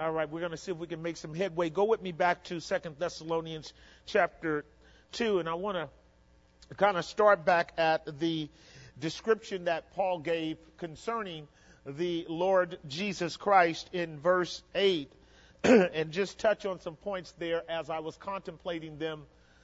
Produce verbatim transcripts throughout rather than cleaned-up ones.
All right, we're going to see if we can make some headway. Go with me back to Second Thessalonians chapter two, and I want to kind of start back at the description that Paul gave concerning the Lord Jesus Christ in verse eight, and just touch on some points there as I was contemplating them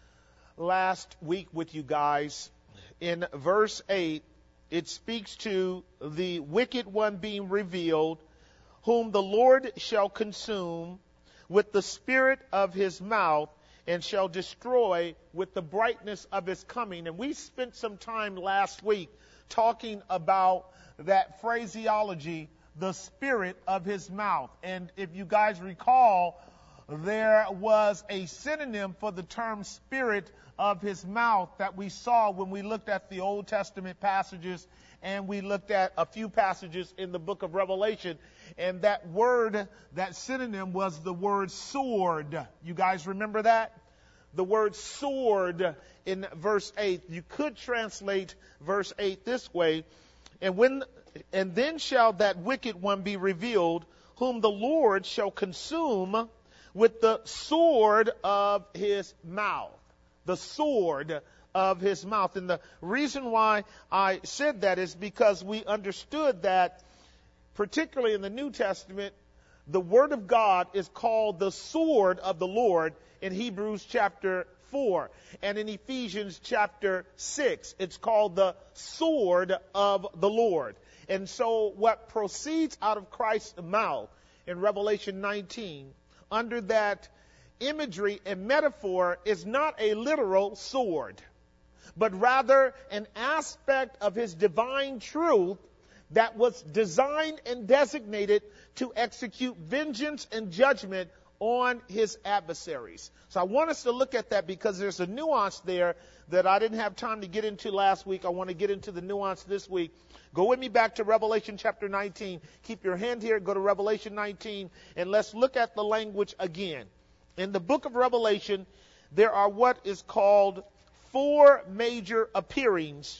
last week with you guys. In verse eight, it speaks to the wicked one being revealed, whom the Lord shall consume with the spirit of his mouth and shall destroy with the brightness of his coming. And we spent some time last week talking about that phraseology, the spirit of his mouth. And if you guys recall, there was a synonym for the term spirit of his mouth that we saw when we looked at the Old Testament passages and we looked at a few passages in the book of Revelation. And that word, that synonym was the word sword. You guys remember that? The word sword in verse eight. You could translate verse eight this way. And when, and then shall that wicked one be revealed, whom the Lord shall consume with the sword of his mouth. The sword of his mouth. And the reason why I said that is because we understood that, particularly in the New Testament, the Word of God is called the sword of the Lord in Hebrews chapter four. And in Ephesians chapter six, it's called the sword of the Lord. And so what proceeds out of Christ's mouth in Revelation nineteen, under that imagery and metaphor, is not a literal sword, but rather an aspect of his divine truth that was designed and designated to execute vengeance and judgment on his adversaries. So I want us to look at that because there's a nuance there that I didn't have time to get into last week. I want to get into the nuance this week. Go with me back to Revelation chapter nineteen. Keep your hand here. Go to Revelation nineteen, and let's look at the language again. In the book of Revelation, there are what is called four major appearings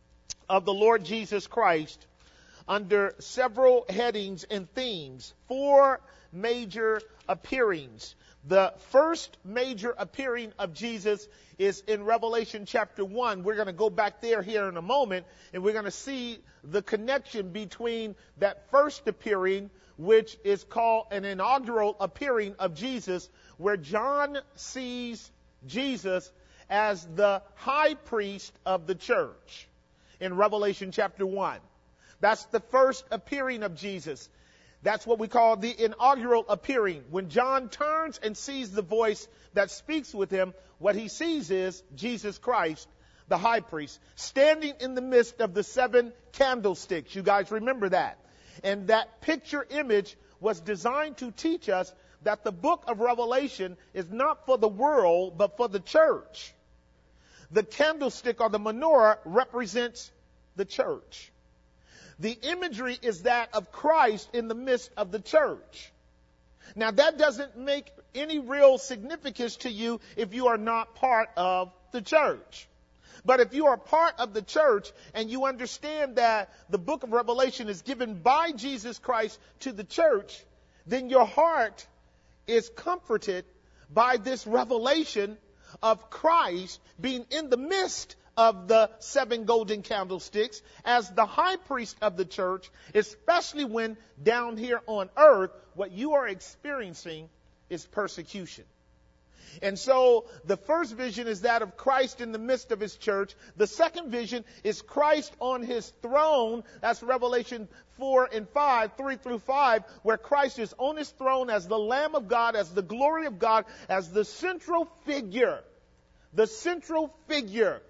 of the Lord Jesus Christ under several headings and themes. Four major appearings. The first major appearing of Jesus is in Revelation chapter one. We're going to go back there here in a moment, and we're going to see the connection between that first appearing, which is called an inaugural appearing of Jesus, where John sees Jesus as the high priest of the church in Revelation chapter one. That's the first appearing of Jesus. That's what we call the inaugural appearing. When John turns and sees the voice that speaks with him, what he sees is Jesus Christ, the high priest, standing in the midst of the seven candlesticks. You guys remember that. And that picture image was designed to teach us that the book of Revelation is not for the world, but for the church. The candlestick or the menorah represents the church. The imagery is that of Christ in the midst of the church. Now, that doesn't make any real significance to you if you are not part of the church. But if you are part of the church and you understand that the book of Revelation is given by Jesus Christ to the church, then your heart is comforted by this revelation of Christ being in the midst of the seven golden candlesticks as the high priest of the church, especially when down here on earth, what you are experiencing is persecution. And so the first vision is that of Christ in the midst of his church. The second vision is Christ on his throne. That's Revelation four and five, three through five, where Christ is on his throne as the Lamb of God, as the glory of God, as the central figure, the central figure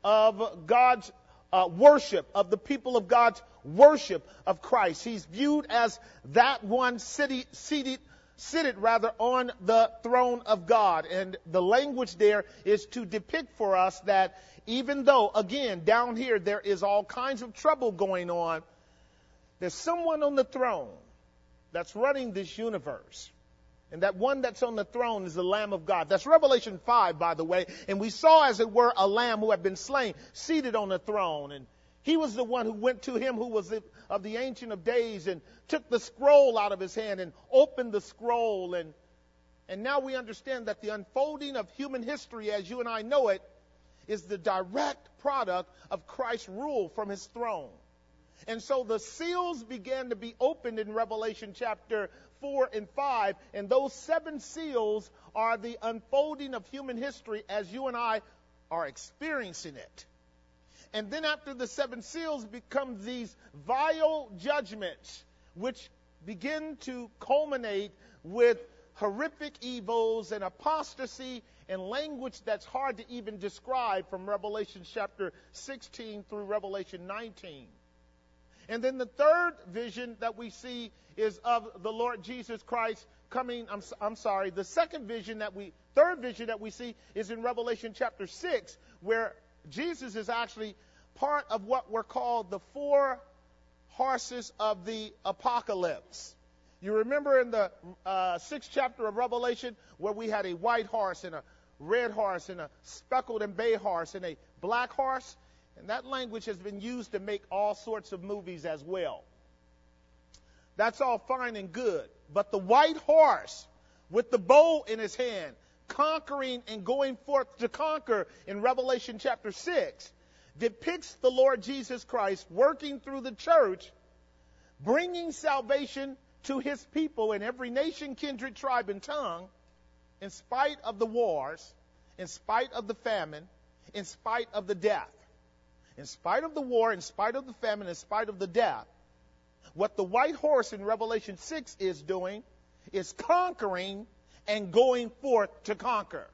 of God's uh, worship, of the people of God's worship of Christ. He's viewed as that one city, seated Seated rather on the throne of God. And the language there is to depict for us that even though, again, down here there is all kinds of trouble going on, there's someone on the throne that's running this universe. And that one that's on the throne is the Lamb of God. That's Revelation five, by the way. And we saw, as it were, a lamb who had been slain, seated on the throne. And He was the one who went to him who was of the Ancient of Days and took the scroll out of his hand and opened the scroll. And, and now we understand that the unfolding of human history as you and I know it is the direct product of Christ's rule from his throne. And so the seals began to be opened in Revelation chapter four and five. And those seven seals are the unfolding of human history as you and I are experiencing it. And then after the seven seals become these vial judgments, which begin to culminate with horrific evils and apostasy and language that's hard to even describe from Revelation chapter sixteen through Revelation nineteen. And then the third vision that we see is of the Lord Jesus Christ coming. I'm, I'm sorry. The second vision that we, third vision that we see is in Revelation chapter six, where Jesus is actually part of what were called the four horses of the apocalypse. You remember in the uh, sixth chapter of Revelation where we had a white horse and a red horse and a speckled and bay horse and a black horse? And that language has been used to make all sorts of movies as well. That's all fine and good. But the white horse with the bow in his hand, conquering and going forth to conquer in Revelation chapter six, depicts the Lord Jesus Christ working through the church, bringing salvation to his people in every nation, kindred, tribe, and tongue, in spite of the wars, in spite of the famine, in spite of the death. In spite of the war, in spite of the famine, in spite of the death, what the white horse in Revelation six is doing is conquering and going forth to conquer.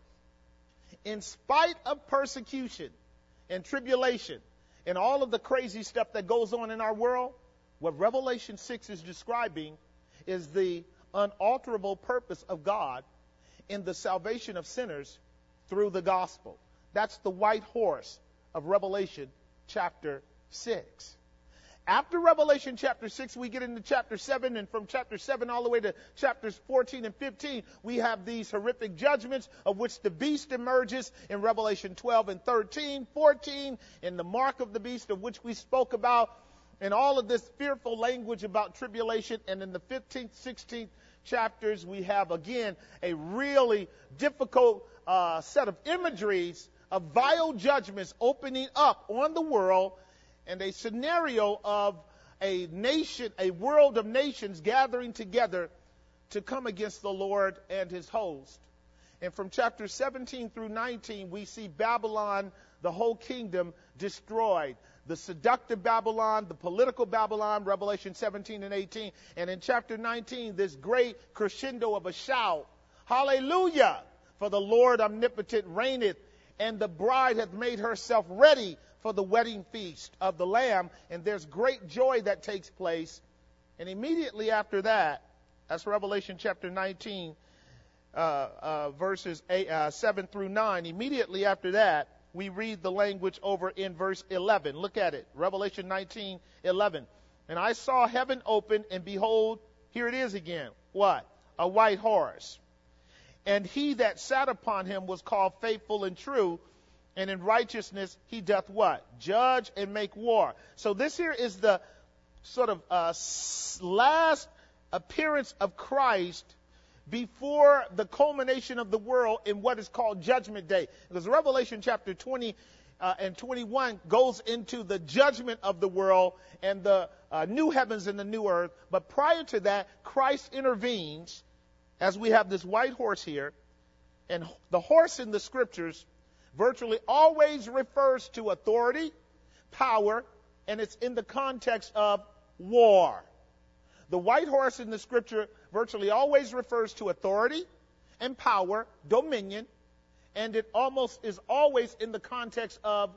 In spite of persecution and tribulation and all of the crazy stuff that goes on in our world, what Revelation six is describing is the unalterable purpose of God in the salvation of sinners through the gospel. That's the white horse of Revelation chapter six. After Revelation chapter six, we get into chapter seven, and from chapter seven all the way to chapters fourteen and fifteen, we have these horrific judgments of which the beast emerges in Revelation twelve and thirteen, fourteen, and the mark of the beast of which we spoke about, and all of this fearful language about tribulation. And in the fifteenth, sixteenth chapters, we have again a really difficult uh, set of imageries of vile judgments opening up on the world, and a scenario of a nation, a world of nations gathering together to come against the Lord and his host. And from chapter seventeen through nineteen, we see Babylon, the whole kingdom, destroyed. The seductive Babylon, the political Babylon, Revelation seventeen and eighteen. And in chapter nineteen, this great crescendo of a shout, hallelujah, for the Lord omnipotent reigneth, and the bride hath made herself ready for the wedding feast of the Lamb. And there's great joy that takes place. And immediately after that, that's Revelation chapter nineteen, uh, uh, verses eight, uh, seven through nine. Immediately after that, we read the language over in verse eleven. Look at it. Revelation nineteen, eleven. And I saw heaven open, and behold, here it is again. What? A white horse. And he that sat upon him was called Faithful and True, and in righteousness he doth what? Judge and make war. So this here is the sort of uh, last appearance of Christ before the culmination of the world in what is called Judgment Day. Because Revelation chapter twenty uh, and twenty-one goes into the judgment of the world and the uh, new heavens and the new earth. But prior to that, Christ intervenes, as we have this white horse here. And the horse in the scriptures virtually always refers to authority, power, and it's in the context of war. The white horse in the scripture virtually always refers to authority and power, dominion, and it almost is always in the context of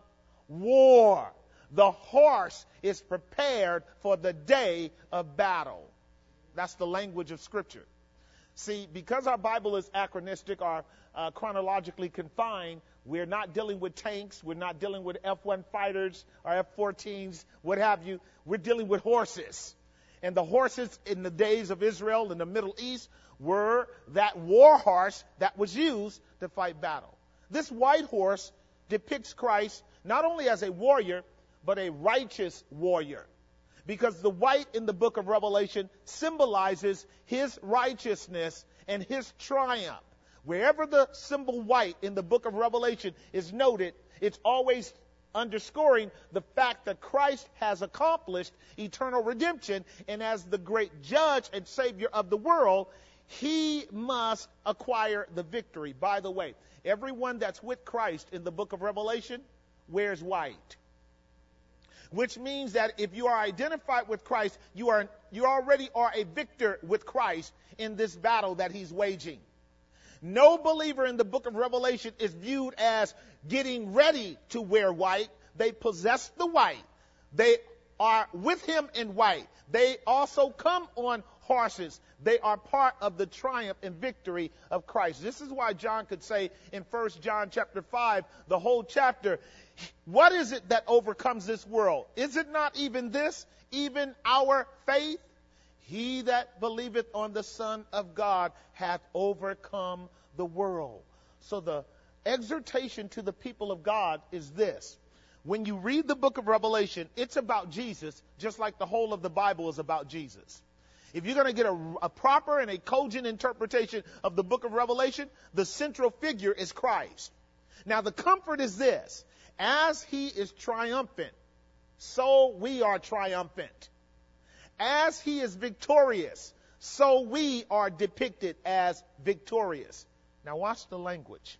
war. The horse is prepared for the day of battle. That's the language of scripture. See, because our Bible is anachronistic or uh, chronologically confined, we're not dealing with tanks, we're not dealing with F one fighters or F fourteens, what have you. We're dealing with horses. And the horses in the days of Israel in the Middle East were that war horse that was used to fight battle. This white horse depicts Christ not only as a warrior, but a righteous warrior. Because the white in the book of Revelation symbolizes his righteousness and his triumph. Wherever the symbol white in the book of Revelation is noted, it's always underscoring the fact that Christ has accomplished eternal redemption, and as the great judge and savior of the world, he must acquire the victory. By the way, everyone that's with Christ in the book of Revelation wears white, which means that if you are identified with Christ, you are you already are a victor with Christ in this battle that he's waging. No believer in the book of Revelation is viewed as getting ready to wear white. They possess the white. They are with him in white. They also come on horses. They are part of the triumph and victory of Christ. This is why John could say in First John chapter five, the whole chapter, what is it that overcomes this world? Is it not even this, even our faith? He that believeth on the Son of God hath overcome the world. So the exhortation to the people of God is this. When you read the book of Revelation, it's about Jesus, just like the whole of the Bible is about Jesus. If you're going to get a, a proper and a cogent interpretation of the book of Revelation, the central figure is Christ. Now the comfort is this. As he is triumphant, so we are triumphant. As he is victorious, so we are depicted as victorious. Now watch the language.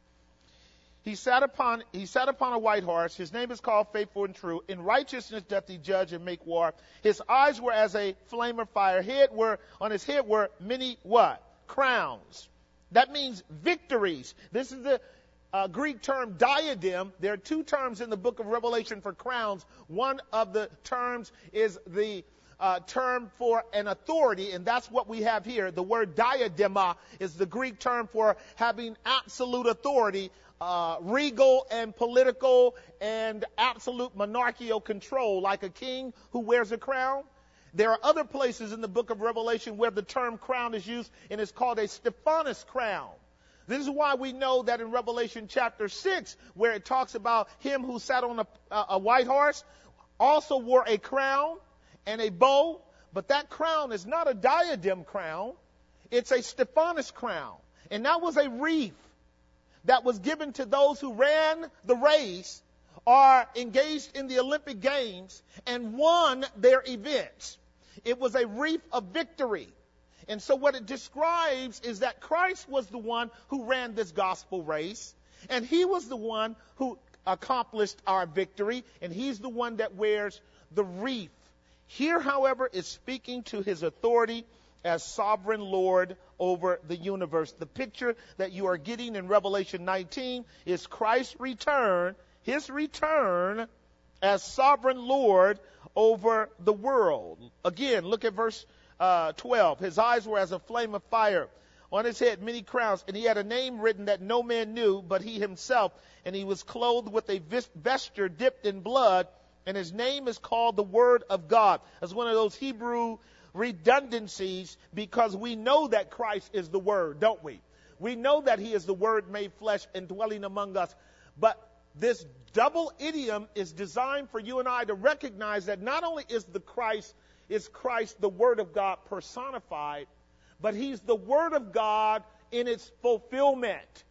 He sat upon he sat upon a white horse. His name is called Faithful and True. In righteousness doth he judge and make war. His eyes were as a flame of fire. Head were on his head were many what? Crowns. That means victories. This is the uh, Greek term diadem. There are two terms in the book of Revelation for crowns. One of the terms is the Uh, term for an authority, and that's what we have here. The word diadema is the Greek term for having absolute authority, uh, regal and political and absolute monarchical control, like a king who wears a crown. There are other places in the book of Revelation where the term crown is used, and it's called a Stephanos crown. This is why we know that in Revelation chapter six, where it talks about him who sat on a, a white horse, also wore a crown and a bow, but that crown is not a diadem crown. It's a Stephanos crown. And that was a wreath that was given to those who ran the race or engaged in the Olympic Games and won their events. It was a wreath of victory. And so what it describes is that Christ was the one who ran this gospel race, and he was the one who accomplished our victory, and he's the one that wears the wreath. Here, however, is speaking to his authority as sovereign Lord over the universe. The picture that you are getting in Revelation nineteen is Christ's return, his return as sovereign Lord over the world. Again, look at verse uh, twelve. His eyes were as a flame of fire. On his head many crowns, and he had a name written that no man knew but he himself. And he was clothed with a vesture dipped in blood, and his name is called the Word of God. That's one of those Hebrew redundancies, because we know that Christ is the Word, don't we? We know that he is the Word made flesh and dwelling among us. But this double idiom is designed for you and I to recognize that not only is the Christ, is Christ the Word of God personified, but he's the Word of God in its fulfillment.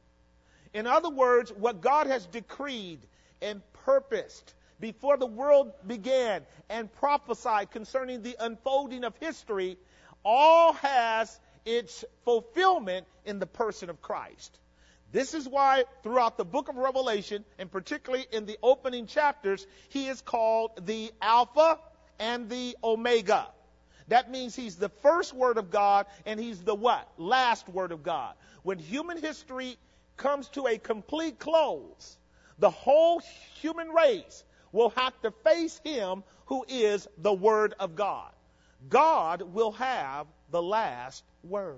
In other words, what God has decreed and purposed before the world began and prophesied concerning the unfolding of history, all has its fulfillment in the person of Christ. This is why throughout the book of Revelation, and particularly in the opening chapters, he is called the Alpha and the Omega. That means he's the first word of God, and he's the what? Last word of God. When human history comes to a complete close, the whole human race will have to face him who is the Word of God. God will have the last word.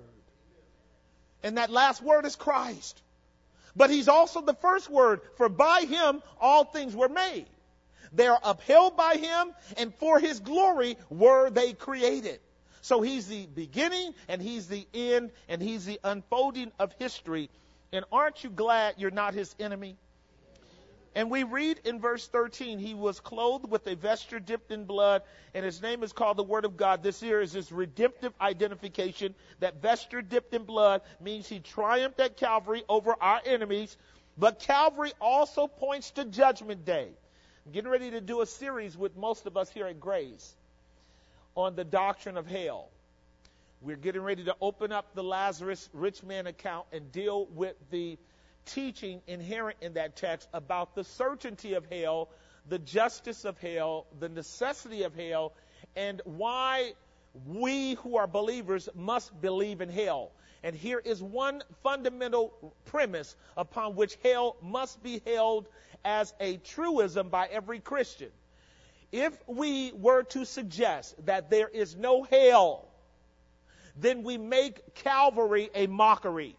And that last word is Christ. But he's also the first word, for by him all things were made. They are upheld by him, and for his glory were they created. So he's the beginning, and he's the end, and he's the unfolding of history. And aren't you glad you're not his enemy? And we read in verse thirteen, he was clothed with a vesture dipped in blood, and his name is called the Word of God. This here is his redemptive identification. That vesture dipped in blood means he triumphed at Calvary over our enemies. But Calvary also points to Judgment Day. I'm getting ready to do a series with most of us here at Grace on the doctrine of hell. We're getting ready to open up the Lazarus rich man account and deal with the teaching inherent in that text about the certainty of hell, the justice of hell, the necessity of hell, and why we who are believers must believe in hell. And here is one fundamental premise upon which hell must be held as a truism by every Christian. If we were to suggest that there is no hell, then we make Calvary a mockery.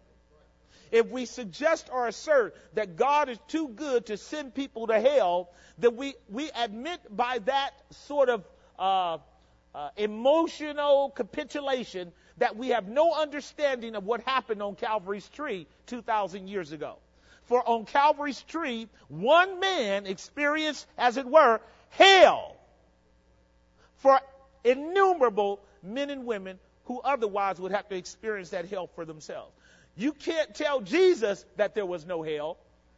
If we suggest or assert that God is too good to send people to hell, then we, we admit by that sort of uh, uh, emotional capitulation that we have no understanding of what happened on Calvary's tree two thousand years ago. For on Calvary's tree, one man experienced, as it were, hell for innumerable men and women who otherwise would have to experience that hell for themselves. You can't tell Jesus that there was no hell,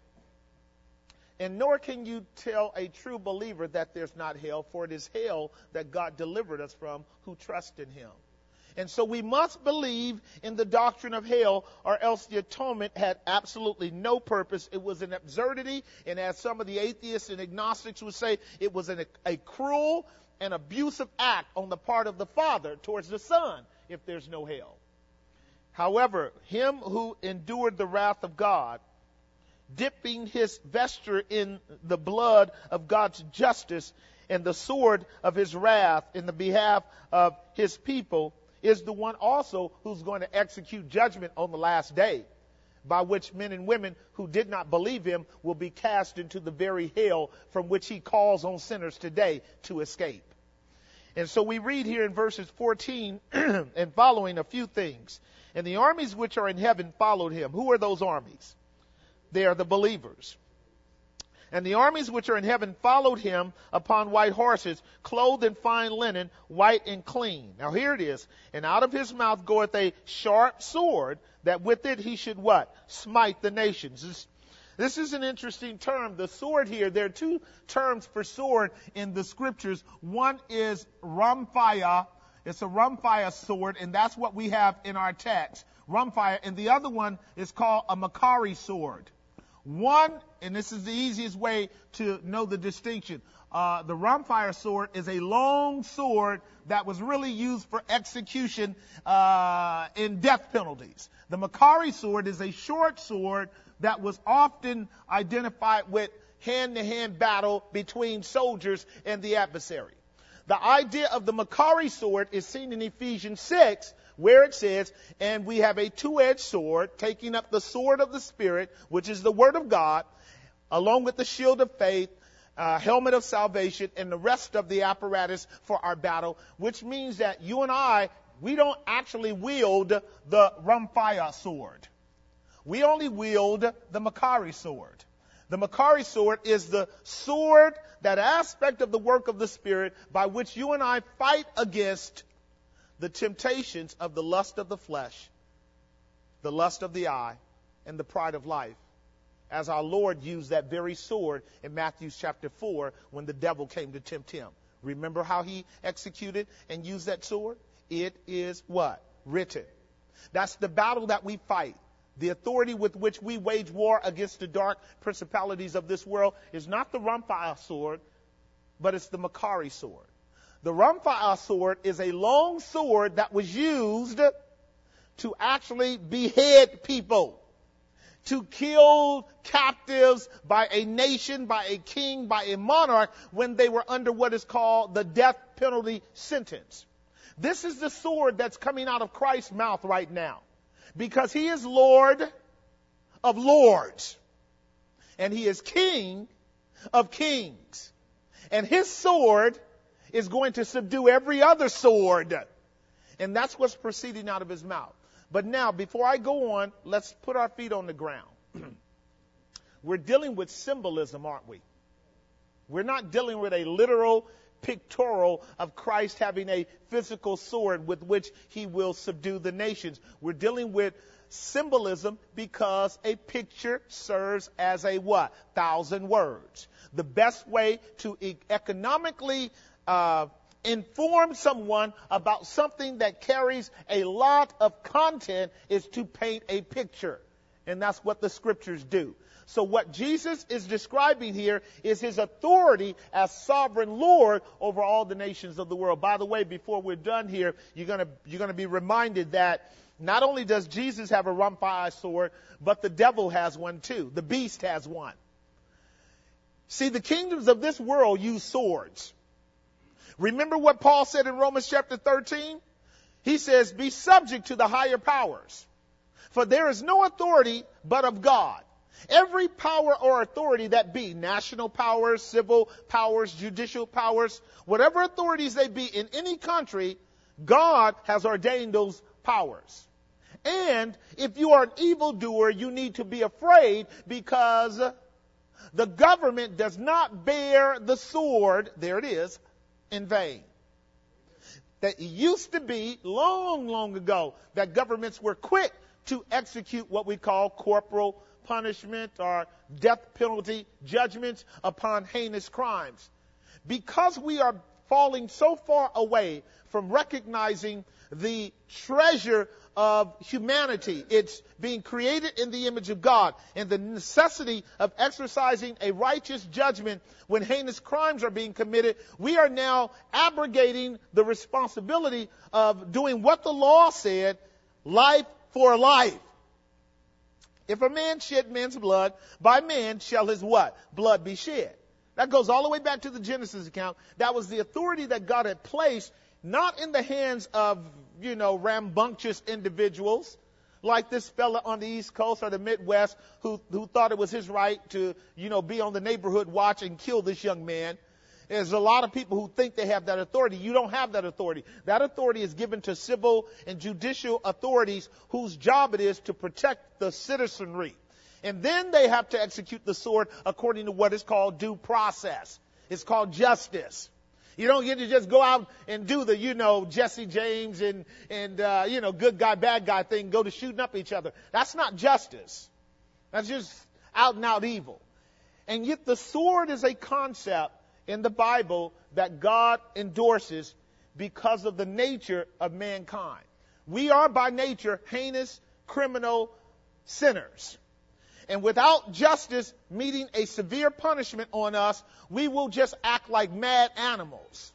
and nor can you tell a true believer that there's not hell, for it is hell that God delivered us from who trust in him. And so we must believe in the doctrine of hell, or else the atonement had absolutely no purpose. It was an absurdity, and as some of the atheists and agnostics would say, it was an, a cruel and abusive act on the part of the Father towards the Son if there's no hell. However, him who endured the wrath of God, dipping his vesture in the blood of God's justice and the sword of his wrath in the behalf of his people, is the one also who's going to execute judgment on the last day, by which men and women who did not believe him will be cast into the very hell from which he calls on sinners today to escape. And so we read here in verses fourteen and following a few things. And the armies which are in heaven followed him. Who are those armies? They are the believers. And the armies which are in heaven followed him upon white horses, clothed in fine linen, white and clean. Now here it is. And out of his mouth goeth a sharp sword, that with it he should what? Smite the nations. This, this is an interesting term. The sword here, there are two terms for sword in the scriptures. One is ramphia. It's a ramphia sword, and that's what we have in our text. Ramphia. And the other one is called a Makari sword. One, and this is the easiest way to know the distinction. Uh, the ramphia sword is a long sword that was really used for execution uh, in death penalties. The Makari sword is a short sword that was often identified with hand-to-hand battle between soldiers and the adversary. The idea of the Makari sword is seen in Ephesians six, where it says, and we have a two-edged sword, taking up the sword of the Spirit, which is the Word of God, along with the shield of faith, uh, helmet of salvation, and the rest of the apparatus for our battle, which means that you and I, we don't actually wield the ramphia sword. We only wield the Makari sword. The Makari sword is the sword, that aspect of the work of the Spirit by which you and I fight against the temptations of the lust of the flesh, the lust of the eye, and the pride of life, as our Lord used that very sword in Matthew chapter four when the devil came to tempt him. Remember how he executed and used that sword? It is what? Written. That's the battle that we fight. The authority with which we wage war against the dark principalities of this world is not the ramphia sword, but it's the Makari sword. The ramphia sword is a long sword that was used to actually behead people, to kill captives by a nation, by a king, by a monarch when they were under what is called the death penalty sentence. This is the sword that's coming out of Christ's mouth right now, because he is Lord of lords and he is King of kings. And his sword is going to subdue every other sword. And that's what's proceeding out of his mouth. But now, before I go on, let's put our feet on the ground. we're dealing with symbolism, aren't we? We're not dealing with a literal pictorial of Christ having a physical sword with which he will subdue the nations. We're dealing with symbolism because a picture serves as a what? Thousand words. The best way to e- economically uh, inform someone about something that carries a lot of content is to paint a picture. And that's what the scriptures do. So what Jesus is describing here is his authority as sovereign Lord over all the nations of the world. By the way, before we're done here, you're going to you're going to be reminded that not only does Jesus have a Ramphai sword, but the devil has one too. The beast has one. See, the kingdoms of this world use swords. Remember what Paul said in Romans chapter thirteen? He says, be subject to the higher powers, for there is no authority but of God. Every power or authority that be, national powers, civil powers, judicial powers, whatever authorities they be in any country, God has ordained those powers. And if you are an evildoer, you need to be afraid because the government does not bear the sword, there it is, in vain. That used to be long, long ago that governments were quick to execute what we call corporal punishment or death penalty judgments upon heinous crimes. Because we are falling so far away from recognizing the treasure of humanity, it's being created in the image of God, and the necessity of exercising a righteous judgment when heinous crimes are being committed, we are now abrogating the responsibility of doing what the law said, life for life. If a man shed man's blood, by man shall his what? Blood be shed. That goes all the way back to the Genesis account. That was the authority that God had placed, not in the hands of, you know, rambunctious individuals like this fella on the East Coast or the Midwest who, who thought it was his right to, you know, be on the neighborhood watch and kill this young man. There's a lot of people who think they have that authority. You don't have that authority. That authority is given to civil and judicial authorities whose job it is to protect the citizenry. And then they have to execute the sword according to what is called due process. It's called justice. You don't get to just go out and do the, you know, Jesse James and, and uh, you know, good guy, bad guy thing, go to shooting up each other. That's not justice. That's just out and out evil. And yet the sword is a concept in the Bible that God endorses because of the nature of mankind. We are by nature heinous, criminal sinners. And without justice meeting a severe punishment on us, we will just act like mad animals.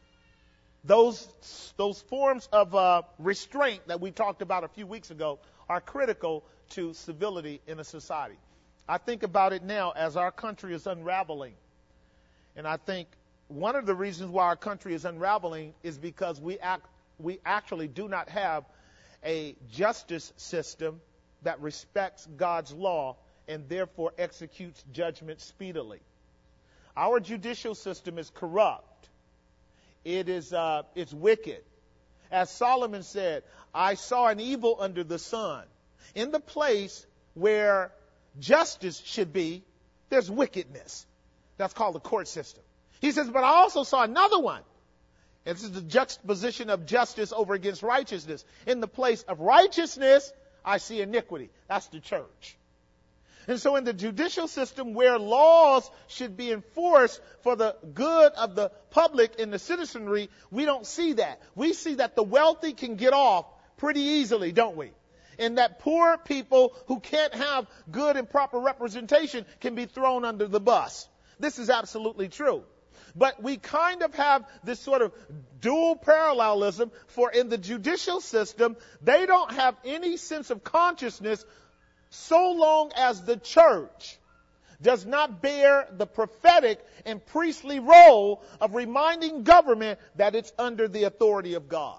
Those, those forms of uh, restraint that we talked about a few weeks ago are critical to civility in a society. I think about it now as our country is unraveling. And I think one of the reasons why our country is unraveling is because we act, we actually do not have a justice system that respects God's law and therefore executes judgment speedily. Our judicial system is corrupt. It is uh, it's wicked. As Solomon said, I saw an evil under the sun. In the place where justice should be, there's wickedness. That's called the court system. He says, but I also saw another one. And this is the juxtaposition of justice over against righteousness. In the place of righteousness, I see iniquity. That's the church. And so in the judicial system where laws should be enforced for the good of the public and the citizenry, we don't see that. We see that the wealthy can get off pretty easily, don't we? And that poor people who can't have good and proper representation can be thrown under the bus. This is absolutely true. But we kind of have this sort of dual parallelism, for in the judicial system, they don't have any sense of consciousness so long as the church does not bear the prophetic and priestly role of reminding government that it's under the authority of God.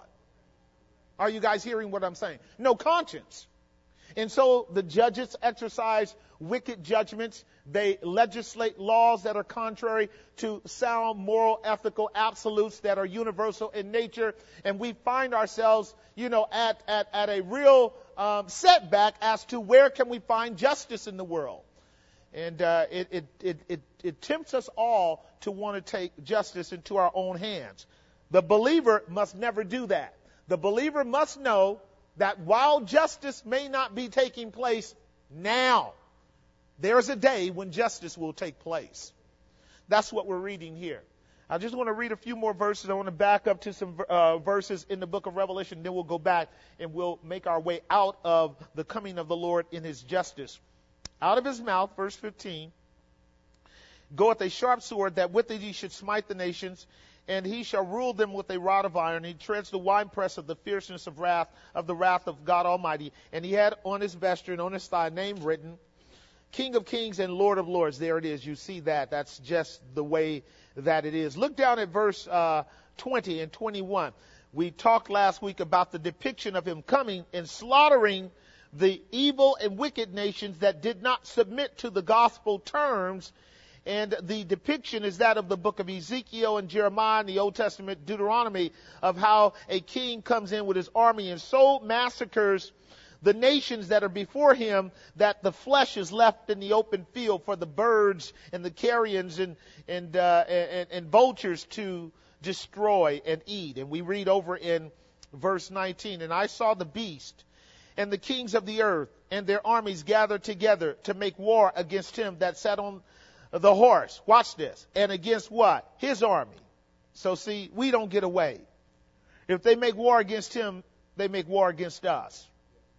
Are you guys hearing what I'm saying? No conscience. And so the judges exercise wicked judgments. They legislate laws that are contrary to sound moral, ethical absolutes that are universal in nature. And we find ourselves, you know, at, at, at a real um, setback as to where can we find justice in the world. And uh, it, it, it, it, it tempts us all to want to take justice into our own hands. The believer must never do that. The believer must know that while justice may not be taking place now, there's a day when justice will take place. That's what we're reading here. I just want to read a few more verses. I want to back up to some uh, verses in the book of Revelation. Then we'll go back and we'll make our way out of the coming of the Lord in his justice. Out of his mouth, verse fifteen, goeth a sharp sword, that with it he should smite the nations, and he shall rule them with a rod of iron. He treads the winepress of the fierceness of wrath, of the wrath of God Almighty. And he had on his vesture and on his thigh a name written, King of Kings and Lord of Lords. There it is. You see that. That's just the way that it is. Look down at verse uh, twenty and twenty-one. We talked last week about the depiction of him coming and slaughtering the evil and wicked nations that did not submit to the gospel terms. And the depiction is that of the book of Ezekiel and Jeremiah in the Old Testament, Deuteronomy, of how a king comes in with his army and so massacres the nations that are before him that the flesh is left in the open field for the birds and the carrions and and, uh, and, and vultures to destroy and eat. And we read over in verse nineteen, and I saw the beast and the kings of the earth and their armies gathered together to make war against him that sat on the horse. Watch this. And against what? His army. So see, we don't get away. If they make war against him, they make war against us.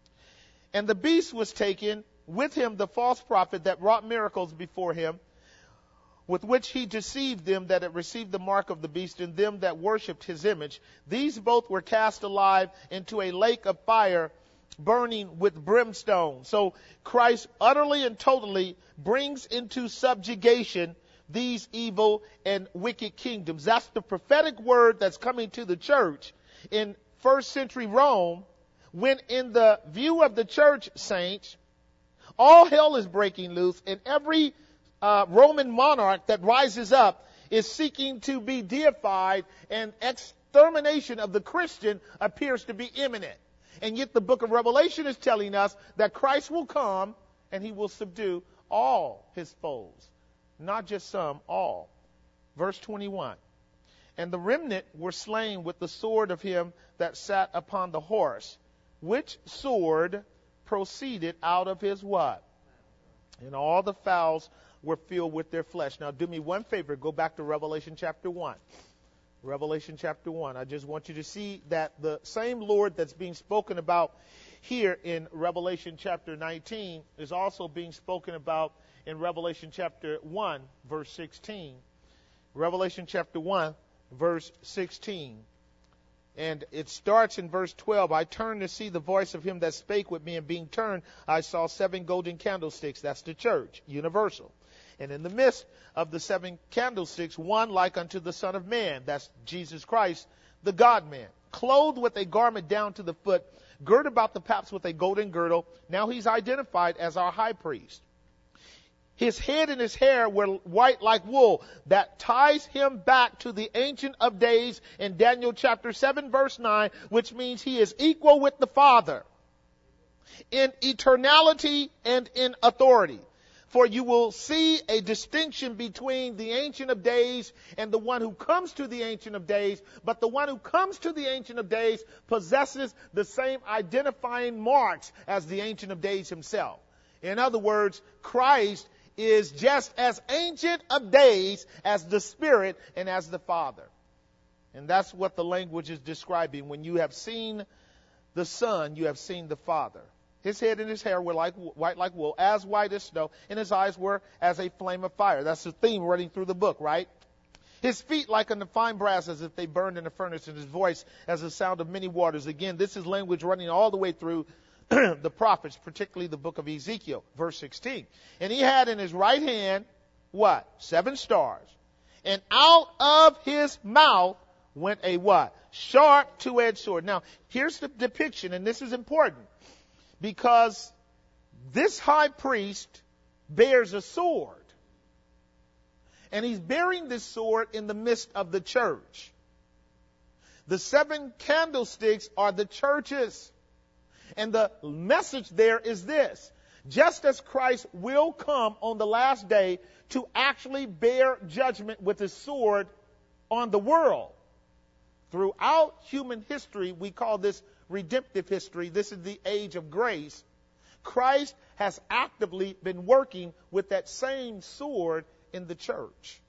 And the beast was taken, with him the false prophet that wrought miracles before him, with which he deceived them that had received the mark of the beast and them that worshipped his image. These both were cast alive into a lake of fire, burning with brimstone. So Christ utterly and totally brings into subjugation these evil and wicked kingdoms. That's the prophetic word that's coming to the church in first century Rome, when in the view of the church saints, all hell is breaking loose, and every uh, Roman monarch that rises up is seeking to be deified, and extermination of the Christian appears to be imminent. And yet the book of Revelation is telling us that Christ will come and he will subdue all his foes. Not just some, all. Verse twenty-one. And the remnant were slain with the sword of him that sat upon the horse, which sword proceeded out of his what? And all the fowls were filled with their flesh. Now do me one favor, go back to Revelation chapter one. Revelation chapter one. I just want you to see that the same Lord that's being spoken about here in Revelation chapter nineteen is also being spoken about in Revelation chapter one, verse sixteen. Revelation chapter one, verse sixteen. And it starts in verse twelve. I turned to see the voice of him that spake with me, and being turned, I saw seven golden candlesticks. That's the church, universal. And in the midst of the seven candlesticks, one like unto the Son of Man. That's Jesus Christ, the God-man, clothed with a garment down to the foot, girt about the paps with a golden girdle. Now he's identified as our high priest. His head and his hair were white like wool. That ties him back to the Ancient of Days in Daniel chapter seven, verse nine, which means he is equal with the Father in eternality and in authority. For you will see a distinction between the Ancient of Days and the one who comes to the Ancient of Days. But the one who comes to the Ancient of Days possesses the same identifying marks as the Ancient of Days himself. In other words, Christ is just as Ancient of Days as the Spirit and as the Father. And that's what the language is describing. When you have seen the Son, you have seen the Father. His head and his hair were like white like wool, as white as snow, and his eyes were as a flame of fire. That's the theme running through the book, right? His feet like unto fine brass, as if they burned in a furnace, and his voice as the sound of many waters. Again, this is language running all the way through the prophets, particularly the book of Ezekiel, verse sixteen. And he had in his right hand, what? Seven stars. And out of his mouth went a what? Sharp two-edged sword. Now, here's the depiction, and this is important, because this high priest bears a sword. And he's bearing this sword in the midst of the church. The seven candlesticks are the churches. And the message there is this: just as Christ will come on the last day to actually bear judgment with his sword on the world. Throughout human history, we call this redemptive history. This is the age of grace. Christ has actively been working with that same sword in the church.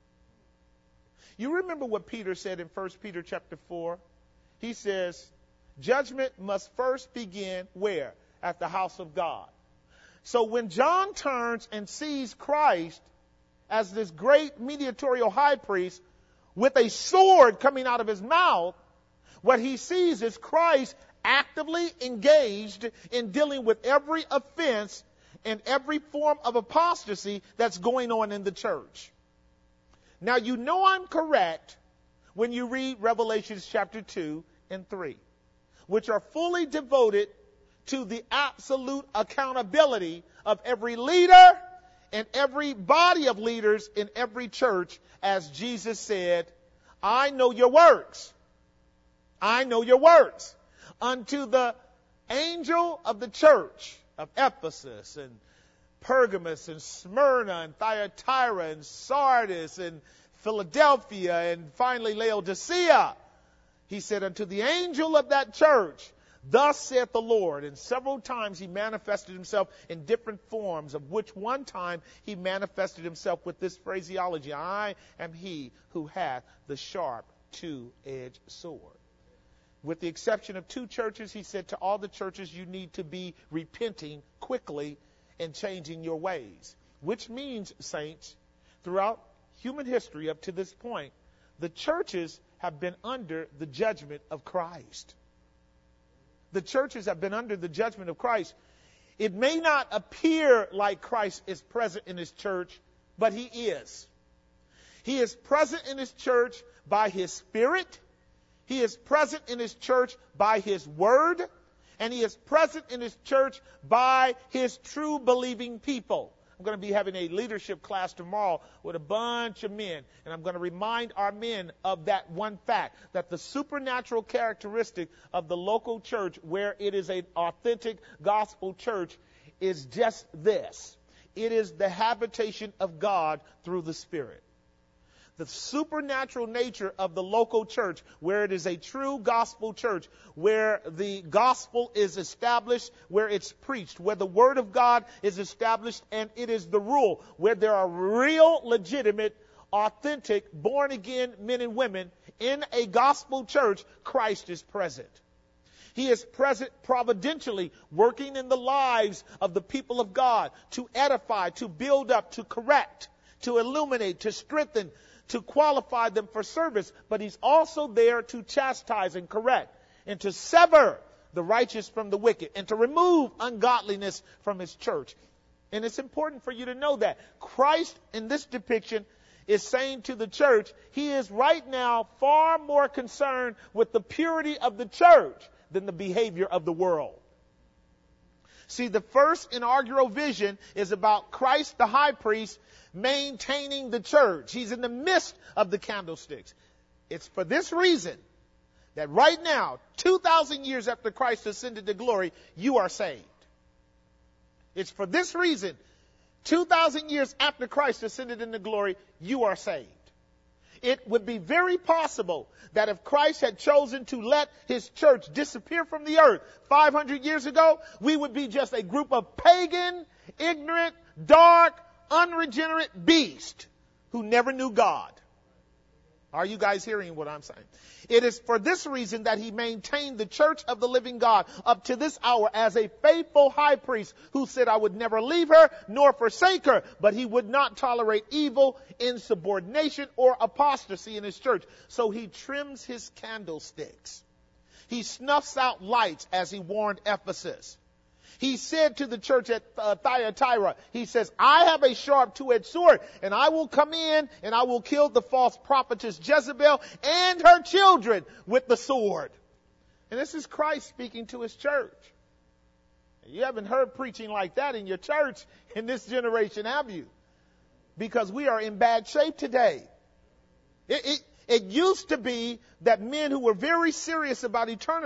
You remember what Peter said in First Peter chapter four? He says, judgment must first begin where? At the house of God. So when John turns and sees Christ as this great mediatorial high priest with a sword coming out of his mouth, what he sees is Christ actively engaged in dealing with every offense and every form of apostasy that's going on in the church. Now, you know I'm correct when you read Revelations chapter two and three, which are fully devoted to the absolute accountability of every leader and every body of leaders in every church, as Jesus said, I know your works. I know your works. Unto the angel of the church of Ephesus and Pergamos and Smyrna and Thyatira and Sardis and Philadelphia and finally Laodicea, he said, unto the angel of that church, thus saith the Lord. And several times he manifested himself in different forms, of which one time he manifested himself with this phraseology, I am he who hath the sharp two-edged sword. With the exception of two churches, he said to all the churches, you need to be repenting quickly and changing your ways. Which means, saints, throughout human history up to this point, the churches have been under the judgment of Christ. The churches have been under the judgment of Christ. It may not appear like Christ is present in his church, but he is. He is present in his church by his Spirit. He is present in his church by his word. And he is present in his church by his true believing people. I'm going to be having a leadership class tomorrow with a bunch of men. And I'm going to remind our men of that one fact, that the supernatural characteristic of the local church, where it is an authentic gospel church, is just this. It is the habitation of God through the Spirit. The supernatural nature of the local church, where it is a true gospel church, where the gospel is established, where it's preached, where the word of God is established and it is the rule, where there are real, legitimate, authentic, born-again men and women in a gospel church, Christ is present. He is present providentially, working in the lives of the people of God to edify, to build up, to correct, to illuminate, to strengthen, to qualify them for service, but he's also there to chastise and correct and to sever the righteous from the wicked and to remove ungodliness from his church. And it's important for you to know that Christ in this depiction is saying to the church, he is right now far more concerned with the purity of the church than the behavior of the world. See, the first inaugural vision is about Christ the high priest maintaining the church. He's in the midst of the candlesticks. It's for this reason that right now, two thousand years after Christ ascended to glory, you are saved. It's for this reason, two thousand years after Christ ascended into glory, you are saved. It would be very possible that if Christ had chosen to let his church disappear from the earth five hundred years ago, we would be just a group of pagan, ignorant, dark, unregenerate beasts who never knew God. Are you guys hearing what I'm saying? It is for this reason that he maintained the church of the living God up to this hour as a faithful high priest who said, I would never leave her nor forsake her, but he would not tolerate evil, insubordination, or apostasy in his church. So he trims his candlesticks. He snuffs out lights, as he warned Ephesus. He said to the church at uh, Thyatira, he says, I have a sharp two-edged sword, and I will come in and I will kill the false prophetess Jezebel and her children with the sword. And this is Christ speaking to his church. You haven't heard preaching like that in your church in this generation, have you? Because we are in bad shape today. It, it, it used to be that men who were very serious about eternity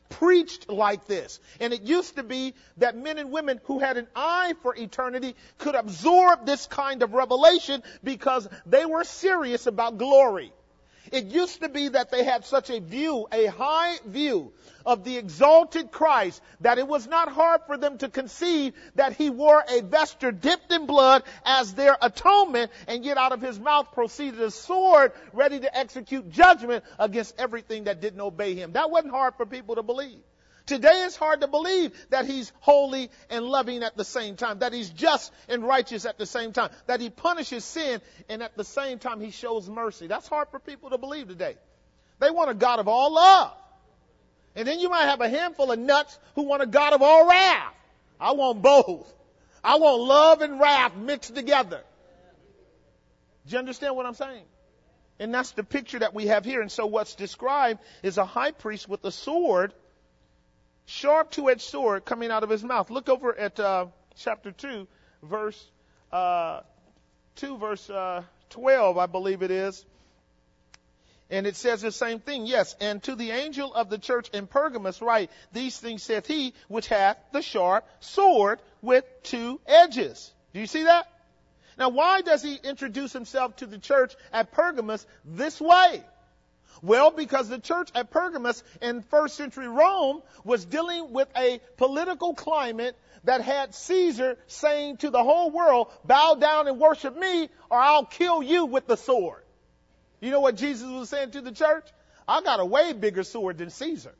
preached like this. And it used to be that men and women who had an eye for eternity could absorb this kind of revelation because they were serious about glory. It used to be that they had such a view, a high view of the exalted Christ, that it was not hard for them to conceive that he wore a vesture dipped in blood as their atonement, and yet out of his mouth proceeded a sword ready to execute judgment against everything that didn't obey him. That wasn't hard for people to believe. Today it's hard to believe that he's holy and loving at the same time, that he's just and righteous at the same time, that he punishes sin and at the same time he shows mercy. That's hard for people to believe today. They want a God of all love. And then you might have a handful of nuts who want a God of all wrath. I want both. I want love and wrath mixed together. Do you understand what I'm saying? And that's the picture that we have here. And so what's described is a high priest with a sword, sharp two-edged sword coming out of his mouth. Look over at uh, chapter two, verse uh, two, verse uh, twelve, I believe it is. And it says the same thing. Yes, and to the angel of the church in Pergamos write, these things saith he which hath the sharp sword with two edges. Do you see that? Now, why does he introduce himself to the church at Pergamos this way? Well, because the church at Pergamos in first century Rome was dealing with a political climate that had Caesar saying to the whole world, bow down and worship me or I'll kill you with the sword. You know what Jesus was saying to the church? I got a way bigger sword than Caesar.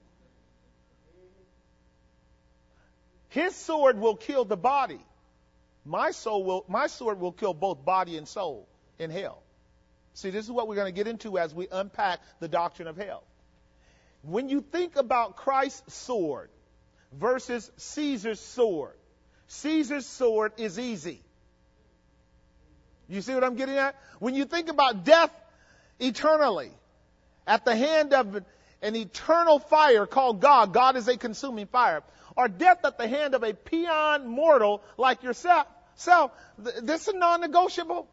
His sword will kill the body. My soul will, my sword will kill both body and soul in hell. See, this is what we're going to get into as we unpack the doctrine of hell. When you think about Christ's sword versus Caesar's sword, Caesar's sword is easy. You see what I'm getting at? When you think about death eternally at the hand of an eternal fire called God, God is a consuming fire, or death at the hand of a peon mortal like yourself, so this is non-negotiable.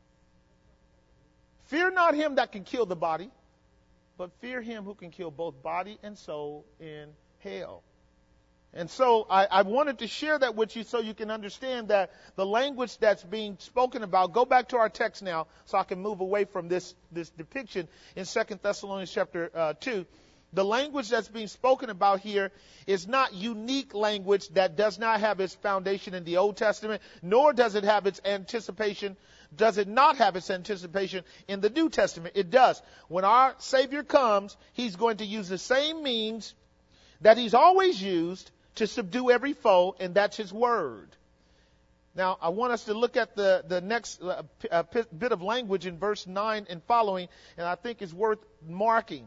Fear not him that can kill the body, but fear him who can kill both body and soul in hell. And so I, I wanted to share that with you so you can understand that the language that's being spoken about, go back to our text now so I can move away from this, this depiction in Second Thessalonians chapter uh, two. The language that's being spoken about here is not unique language that does not have its foundation in the Old Testament, nor does it have its anticipation, does it not have its anticipation in the New Testament. It does. When our Savior comes, he's going to use the same means that he's always used to subdue every foe, and that's his word. Now, I want us to look at the, the next uh, p- uh, p- bit of language in verse nine and following, and I think it's worth marking.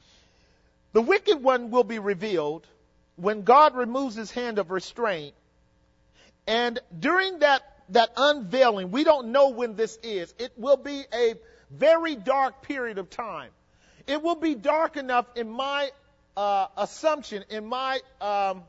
The wicked one will be revealed when God removes his hand of restraint. And during that, that unveiling, we don't know when this is. It will be a very dark period of time. It will be dark enough in my uh, assumption, in my um,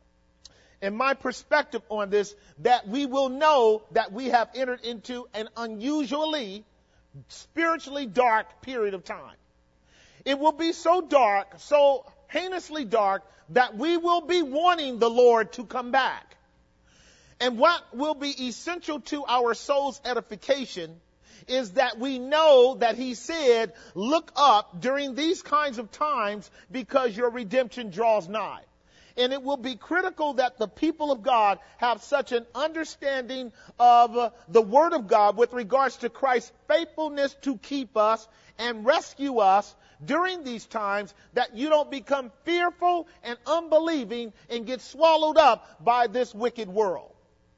in my perspective on this, that we will know that we have entered into an unusually spiritually dark period of time. It will be so dark, so heinously dark, that we will be wanting the Lord to come back. And what will be essential to our soul's edification is that we know that he said, look up during these kinds of times because your redemption draws nigh. And it will be critical that the people of God have such an understanding of uh, the Word of God with regards to Christ's faithfulness to keep us and rescue us during these times, that you don't become fearful and unbelieving and get swallowed up by this wicked world.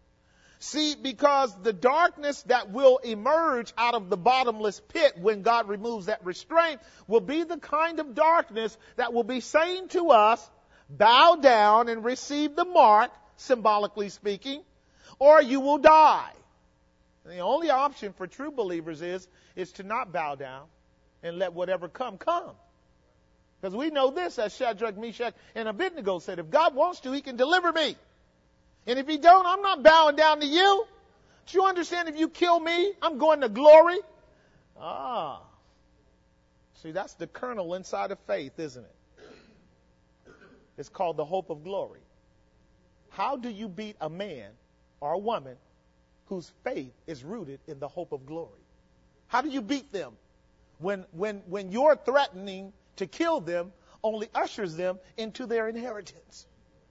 See, because the darkness that will emerge out of the bottomless pit when God removes that restraint will be the kind of darkness that will be saying to us, bow down and receive the mark, symbolically speaking, or you will die. And the only option for true believers is, is to not bow down and let whatever come, come. Because we know this, as Shadrach, Meshach, and Abednego said, if God wants to, he can deliver me. And if he don't, I'm not bowing down to you. Do you understand? If you kill me, I'm going to glory. Ah. See, that's the kernel inside of faith, isn't it? It's called the hope of glory. How do you beat a man or a woman whose faith is rooted in the hope of glory? How do you beat them when, when, when you're threatening to kill them only ushers them into their inheritance?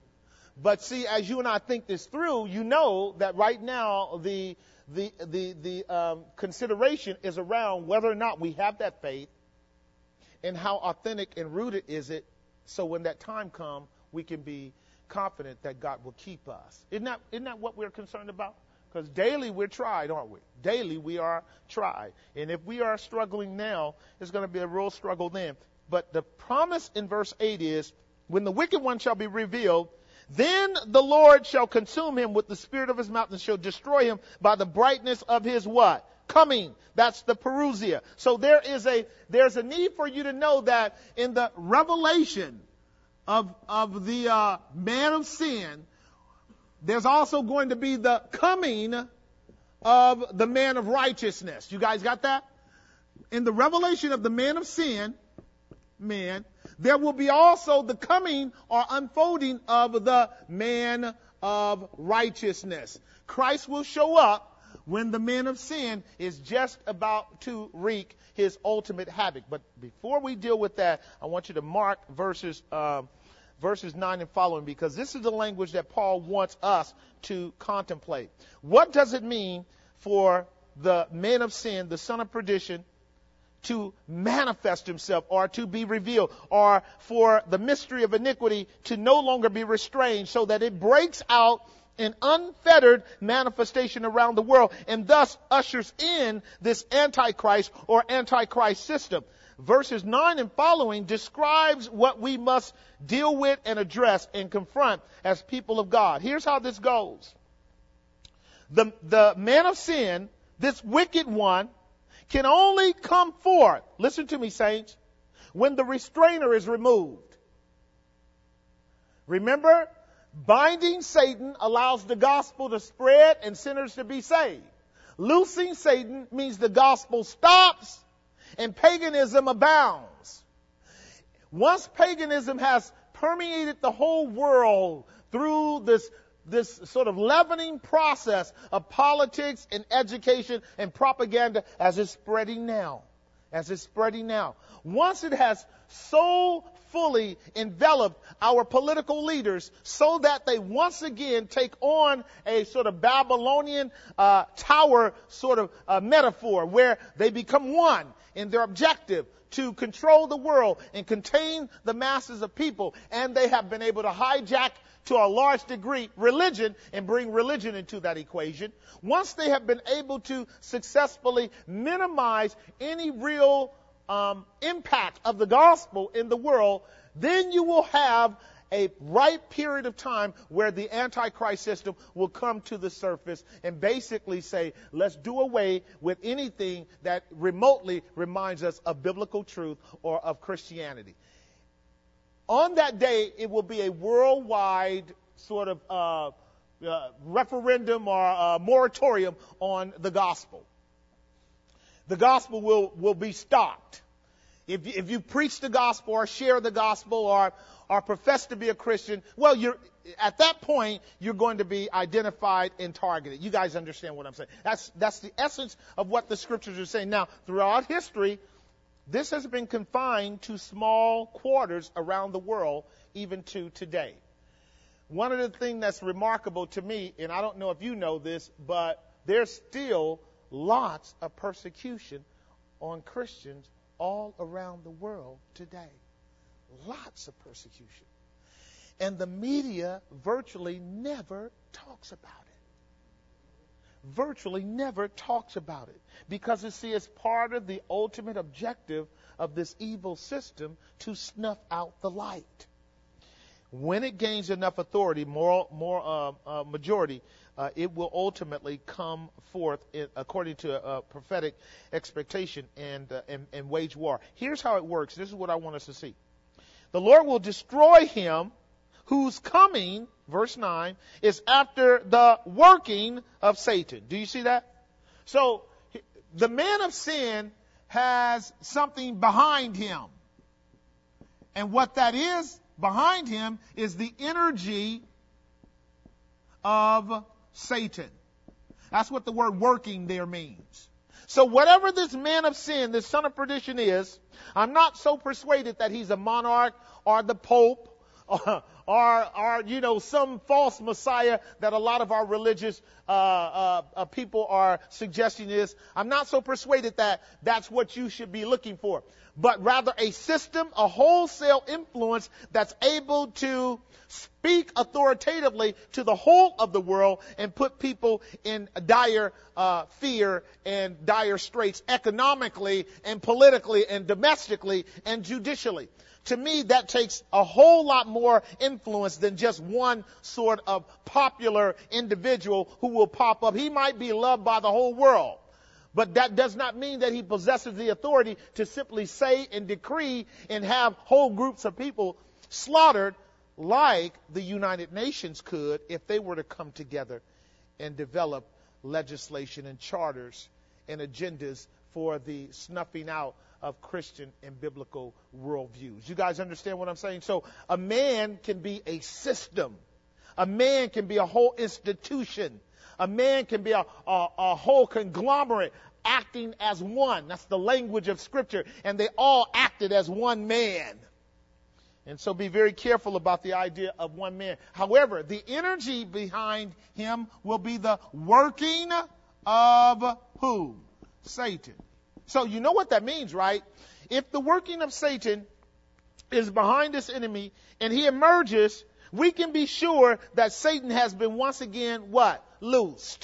But see, as you and I think this through, you know that right now the the the the um, consideration is around whether or not we have that faith and how authentic and rooted is it, so when that time comes, we can be confident that God will keep us. Isn't that, isn't that what we're concerned about? Because daily we're tried, aren't we? Daily we are tried. And if we are struggling now, it's going to be a real struggle then. But the promise in verse eight is, when the wicked one shall be revealed, then the Lord shall consume him with the spirit of his mouth and shall destroy him by the brightness of his what? Coming. That's the parousia. So there is a, there's a need for you to know that in the revelation of, of the uh, man of sin, there's also going to be the coming of the man of righteousness. You guys got that? In the revelation of the man of sin, man, there will be also the coming or unfolding of the man of righteousness. Christ will show up when the man of sin is just about to wreak his ultimate havoc. But before we deal with that, I want you to mark verses uh, verses nine and following, because this is the language that Paul wants us to contemplate. What does it mean for the man of sin, the son of perdition, to manifest himself or to be revealed, or for the mystery of iniquity to no longer be restrained, so that it breaks out an unfettered manifestation around the world and thus ushers in this antichrist or antichrist system? Verses nine and following describes what we must deal with and address and confront as people of God. Here's how this goes. The, the man of sin, this wicked one, can only come forth, listen to me, saints, when the restrainer is removed. Remember, binding Satan allows the gospel to spread and sinners to be saved. Loosing Satan means the gospel stops and paganism abounds. Once paganism has permeated the whole world through this this sort of leavening process of politics and education and propaganda, as it's spreading now, as it's spreading now. Once it has so fully enveloped our political leaders so that they once again take on a sort of Babylonian uh, tower sort of uh, metaphor, where they become one in their objective to control the world and contain the masses of people, and they have been able to hijack to a large degree religion and bring religion into that equation. Once they have been able to successfully minimize any real um, impact of the gospel in the world, then you will have a right period of time where the Antichrist system will come to the surface and basically say, let's do away with anything that remotely reminds us of biblical truth or of Christianity. On that day, it will be a worldwide sort of uh, uh, referendum or uh, moratorium on the gospel. The gospel will, will be stopped. If, if you preach the gospel or share the gospel or, or profess to be a Christian, well, you're, at that point, you're going to be identified and targeted. You guys understand what I'm saying? That's, that's the essence of what the scriptures are saying. Now, throughout history, this has been confined to small quarters around the world, even to today. One of the things that's remarkable to me, and I don't know if you know this, but there's still lots of persecution on Christians all around the world today. Lots of persecution. And the media virtually never talks about it. Virtually never talks about it. Because, you see, it's part of the ultimate objective of this evil system to snuff out the light. When it gains enough authority, more, more uh, uh, majority, uh, it will ultimately come forth in, according to a, a prophetic expectation and, uh, and, and wage war. Here's how it works. This is what I want us to see. The Lord will destroy him whose coming, verse nine, is after the working of Satan. Do you see that? So, the man of sin has something behind him. And what that is behind him is the energy of Satan. That's what the word working there means. So whatever this man of sin, this son of perdition is, I'm not so persuaded that he's a monarch or the Pope or, or, or you know, some false Messiah that a lot of our religious uh, uh, uh, people are suggesting is. I'm not so persuaded that that's what you should be looking for, but rather a system, a wholesale influence that's able to speak authoritatively to the whole of the world and put people in dire uh, fear and dire straits economically and politically and domestically and judicially. To me, that takes a whole lot more influence than just one sort of popular individual who will pop up. He might be loved by the whole world, but that does not mean that he possesses the authority to simply say and decree and have whole groups of people slaughtered like the United Nations could if they were to come together and develop legislation and charters and agendas for the snuffing out of Christian and biblical worldviews. You guys understand what I'm saying? So a man can be a system. A man can be a whole institution. A man can be a, a, a whole conglomerate acting as one. That's the language of Scripture. And they all acted as one man. And so be very careful about the idea of one man. However, the energy behind him will be the working of who? Satan. So you know what that means, right? If the working of Satan is behind this enemy and he emerges, we can be sure that Satan has been once again what? Loosed.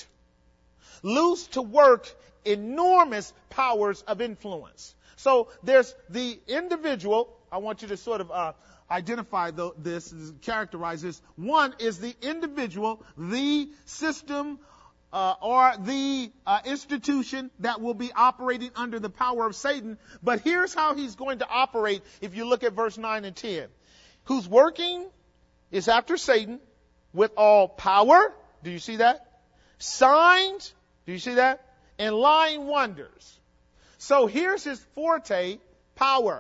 Loosed to work enormous powers of influence. So there's the individual. I want you to sort of uh, identify the, this, characterize this. One is the individual, the system, Uh, or the uh, institution that will be operating under the power of Satan. But here's how he's going to operate if you look at verse nine and ten. Who's working is after Satan with all power. Do you see that? Signs. Do you see that? And lying wonders. So here's his forte, power,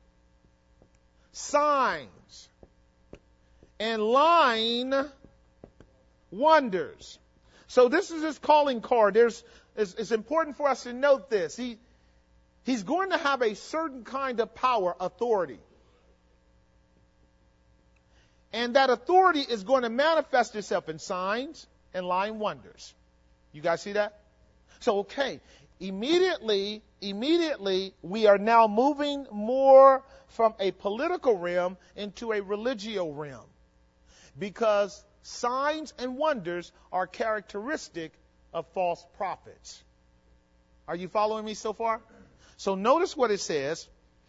signs, and lying wonders. So this is his calling card. There's, it's, it's important for us to note this. He, he's going to have a certain kind of power, authority. And that authority is going to manifest itself in signs and lying wonders. You guys see that? So, okay, immediately, immediately we are now moving more from a political realm into a religio realm. Because signs and wonders are characteristic of false prophets. Are you following me so far? So notice what it says.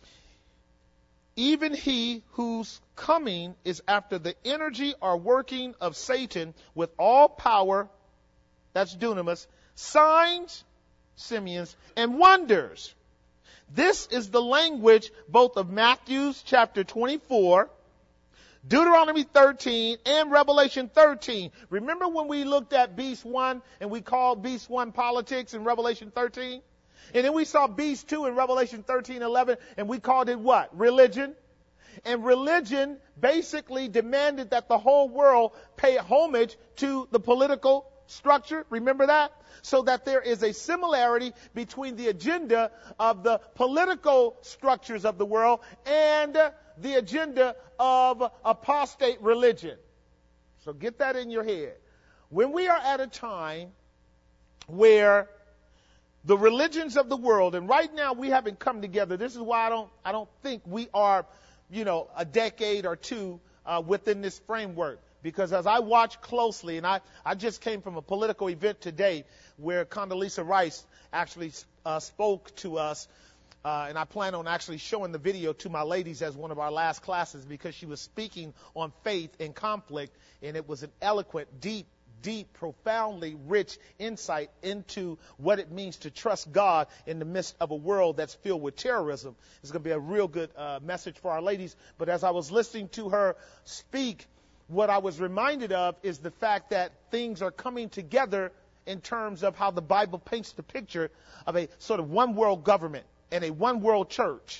Even he whose coming is after the energy or working of Satan with all power, that's dunamis, signs, simians, and wonders. This is the language both of Matthew chapter twenty-four, Deuteronomy thirteen, and Revelation thirteen. Remember when we looked at beast one and we called beast one politics in Revelation thirteen? And then we saw beast two in Revelation thirteen eleven and we called it what? Religion. And religion basically demanded that the whole world pay homage to the political structure. Remember that? So that there is a similarity between the agenda of the political structures of the world and the agenda of apostate religion. So get that in your head. When we are at a time where the religions of the world, and right now we haven't come together. This is why I don't, I don't think we are, you know, a decade or two uh, within this framework. Because as I watch closely, and I, I just came from a political event today where Condoleezza Rice actually uh, spoke to us. Uh, and I plan on actually showing the video to my ladies as one of our last classes because she was speaking on faith and conflict. And it was an eloquent, deep, deep, profoundly rich insight into what it means to trust God in the midst of a world that's filled with terrorism. It's going to be a real good uh, message for our ladies. But as I was listening to her speak, what I was reminded of is the fact that things are coming together in terms of how the Bible paints the picture of a sort of one world government and a one world church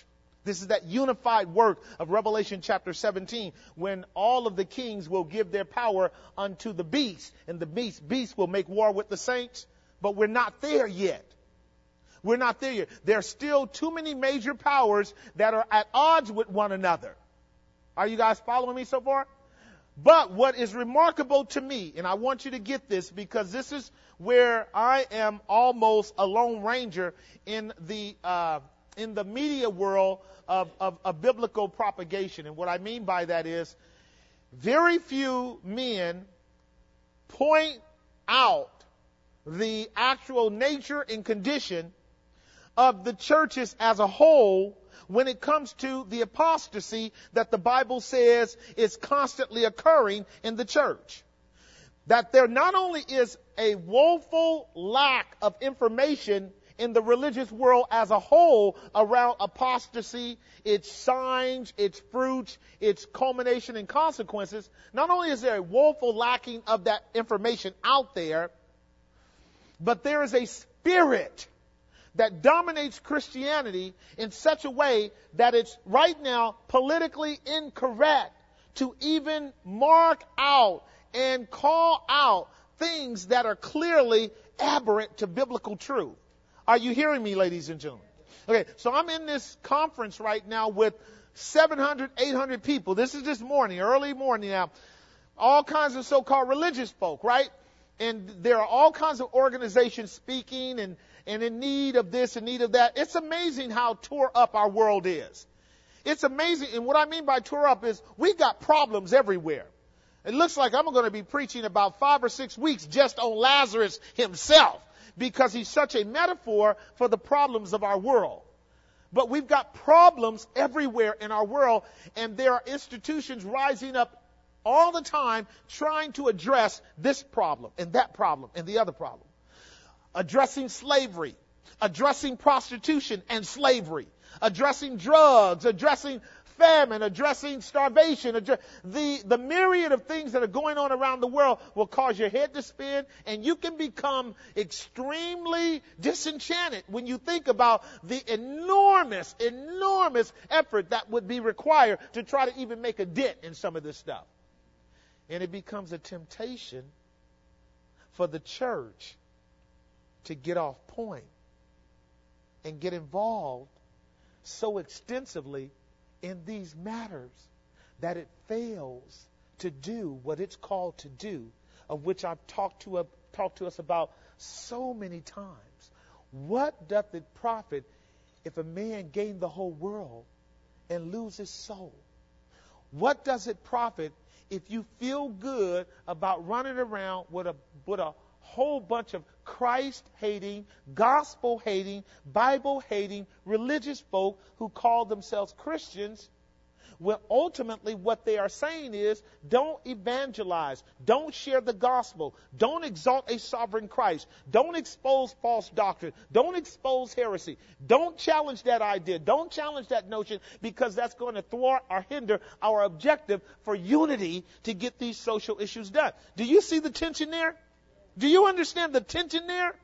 This is that unified work of Revelation chapter seventeen, when all of the kings will give their power unto the beast, and the beast, beast will make war with the saints. But we're not there yet. We're not there yet. There are still too many major powers that are at odds with one another. Are you guys following me so far? But what is remarkable to me, and I want you to get this because this is where I am almost a lone ranger in the uh, in the media world of, of, of biblical propagation. And what I mean by that is very few men point out the actual nature and condition of the churches as a whole when it comes to the apostasy that the Bible says is constantly occurring in the church. That there not only is a woeful lack of information in the religious world as a whole around apostasy, its signs, its fruits, its culmination and consequences, not only is there a woeful lacking of that information out there, but there is a spirit that dominates Christianity in such a way that it's right now politically incorrect to even mark out and call out things that are clearly aberrant to biblical truth. Are you hearing me, ladies and gentlemen? Okay, so I'm in this conference right now with seven hundred, eight hundred people. This is this morning, early morning now. All kinds of so-called religious folk, right? And there are all kinds of organizations speaking and, and in need of this and need of that. It's amazing how tore up our world is. It's amazing. And what I mean by tore up is we got problems everywhere. It looks like I'm going to be preaching about five or six weeks just on Lazarus himself, because he's such a metaphor for the problems of our world. But we've got problems everywhere in our world, and there are institutions rising up all the time trying to address this problem and that problem and the other problem. Addressing slavery, addressing prostitution and slavery, addressing drugs, addressing famine, addressing starvation. Address, the, the myriad of things that are going on around the world will cause your head to spin, and you can become extremely disenchanted when you think about the enormous, enormous effort that would be required to try to even make a dent in some of this stuff. And it becomes a temptation for the church to get off point and get involved so extensively in these matters that it fails to do what it's called to do, of which I've talked to, uh, talked to us about so many times. What doth it profit if a man gain the whole world and lose his soul? What does it profit if you feel good about running around with a with a whole bunch of Christ-hating, gospel-hating, Bible-hating, religious folk who call themselves Christians, when ultimately what they are saying is, don't evangelize, don't share the gospel, don't exalt a sovereign Christ, don't expose false doctrine, don't expose heresy, don't challenge that idea, don't challenge that notion, because that's going to thwart or hinder our objective for unity to get these social issues done. Do you see the tension there? Do you understand the tension there?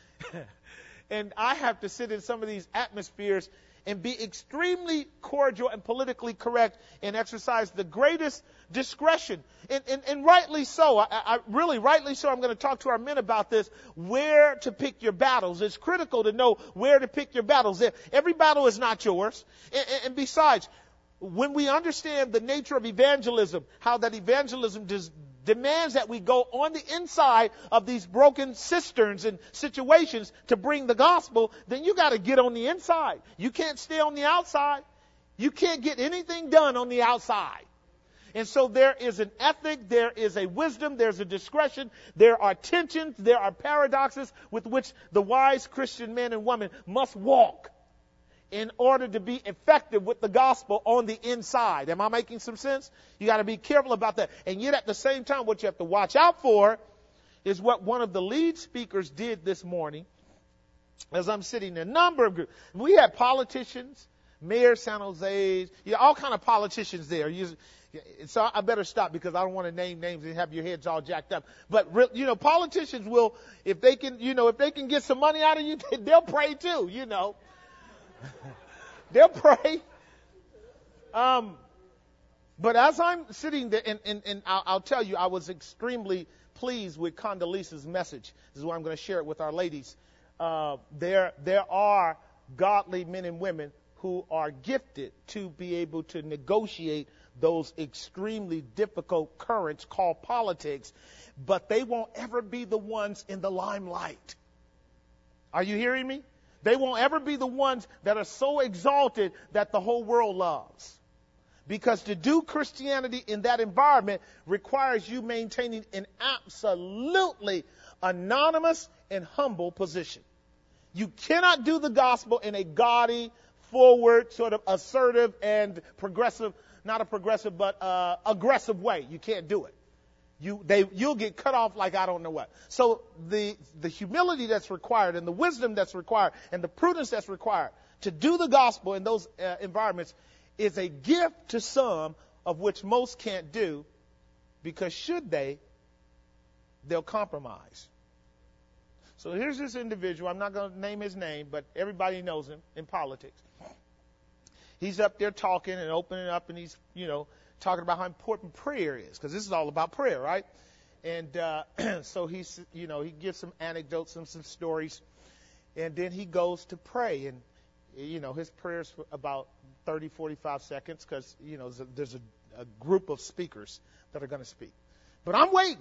And I have to sit in some of these atmospheres and be extremely cordial and politically correct and exercise the greatest discretion. And, and, and rightly so. I, I really, rightly so. I'm going to talk to our men about this. Where to pick your battles. It's critical to know where to pick your battles. Every battle is not yours. And, and, and besides, when we understand the nature of evangelism, how that evangelism does demands that we go on the inside of these broken cisterns and situations to bring the gospel, then you got to get on the inside. You can't stay on the outside. You can't get anything done on the outside. And so there is an ethic, there is a wisdom, there's a discretion, there are tensions, there are paradoxes with which the wise Christian man and woman must walk in order to be effective with the gospel on the inside. Am I making some sense? You got to be careful about that. And yet at the same time, what you have to watch out for is what one of the lead speakers did this morning as I'm sitting in a number of groups. We had politicians, Mayor San Jose, you know, all kind of politicians there. You, so I better stop because I don't want to name names and have your heads all jacked up. But, you know, politicians will, if they can, you know, if they can get some money out of you, they'll pray too, you know. They'll pray. Um, but as I'm sitting there, and, and, and I'll, I'll tell you, I was extremely pleased with Condoleezza's message. This is why I'm going to share it with our ladies. Uh, there, there are godly men and women who are gifted to be able to negotiate those extremely difficult currents called politics, but they won't ever be the ones in the limelight. Are you hearing me? They won't ever be the ones that are so exalted that the whole world loves. Because to do Christianity in that environment requires you maintaining an absolutely anonymous and humble position. You cannot do the gospel in a gaudy, forward, sort of assertive and progressive, not a progressive, but uh, aggressive way. You can't do it. You, they, you'll get cut off like I don't know what. So the, the humility that's required and the wisdom that's required and the prudence that's required to do the gospel in those uh, environments is a gift to some of which most can't do, because should they, they'll compromise. So here's this individual. I'm not going to name his name, but everybody knows him in politics. He's up there talking and opening up, and he's, you know, talking about how important prayer is, because this is all about prayer, right? And uh, so he's, you know, he gives some anecdotes and some stories, and then he goes to pray, and, you know, his prayer's for about thirty, forty-five seconds, because, you know, there's, a, there's a, a group of speakers that are going to speak. But I'm waiting.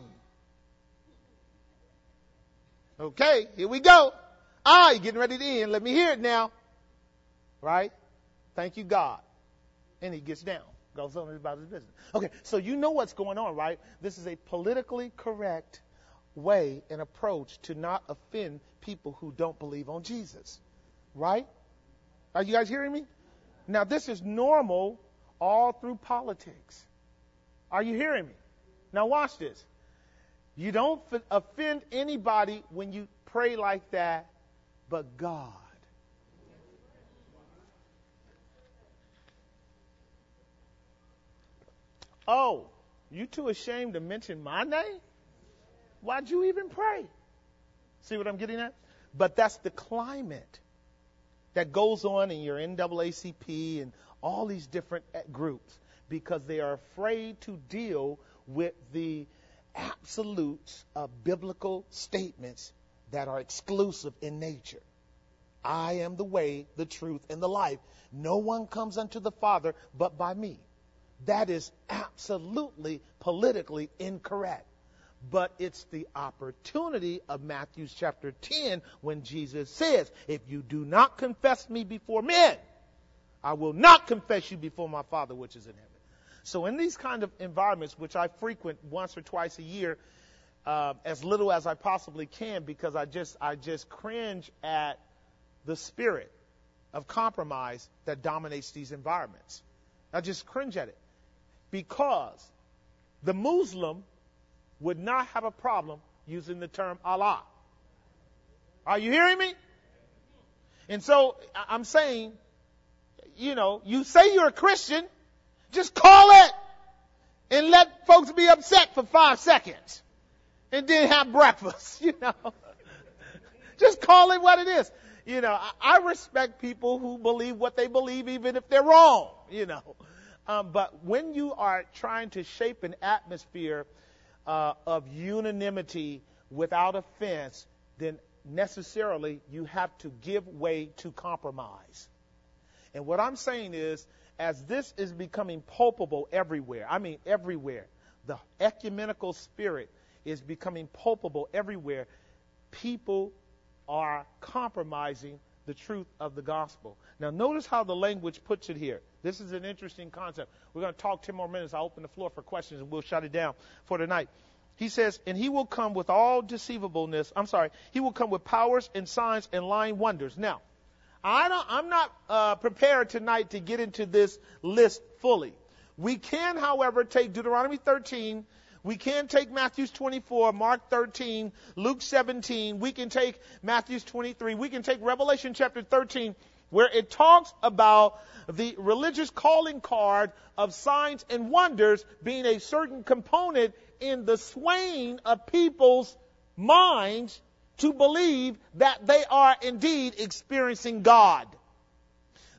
Okay, here we go. Ah, you're getting ready to end. Let me hear it now. Right? Thank you, God. And he gets down. Goes on about his business. Okay, so you know what's going on, right? This is a politically correct way and approach to not offend people who don't believe on Jesus. Right? Are you guys hearing me? Now, this is normal all through politics. Are you hearing me? Now, watch this. You don't f- offend anybody when you pray like that, but God. Oh, you too ashamed to mention my name? Why'd you even pray? See what I'm getting at? But that's the climate that goes on in your N double A C P and all these different groups, because they are afraid to deal with the absolutes of biblical statements that are exclusive in nature. I am the way, the truth, and the life. No one comes unto the Father but by me. That is absolutely politically incorrect. But it's the opportunity of Matthew chapter ten when Jesus says, if you do not confess me before men, I will not confess you before my Father which is in heaven. So in these kind of environments, which I frequent once or twice a year, uh, as little as I possibly can, because I just I just cringe at the spirit of compromise that dominates these environments. I just cringe at it, because the Muslim would not have a problem using the term Allah. Are you hearing me? And so I'm saying, you know, you say you're a Christian, just call it and let folks be upset for five seconds and then have breakfast, you know. Just call it what it is. You know, I, I respect people who believe what they believe, even if they're wrong, you know. Um, but when you are trying to shape an atmosphere uh, of unanimity without offense, then necessarily you have to give way to compromise. And what I'm saying is, as this is becoming palpable everywhere, I mean everywhere, the ecumenical spirit is becoming palpable everywhere, people are compromising the truth of the gospel. Now, notice how the language puts it here. This is an interesting concept. We're going to talk ten more minutes. I'll open the floor for questions, and we'll shut it down for tonight. He says, and he will come with all deceivableness. I'm sorry. He will come with powers and signs and lying wonders. Now, I don't, I'm not uh, prepared tonight to get into this list fully. We can, however, take Deuteronomy thirteen. We can take Matthew twenty-four, Mark thirteen, Luke seventeen. We can take Matthew twenty-three. We can take Revelation chapter thirteen, where it talks about the religious calling card of signs and wonders being a certain component in the swaying of people's minds to believe that they are indeed experiencing God.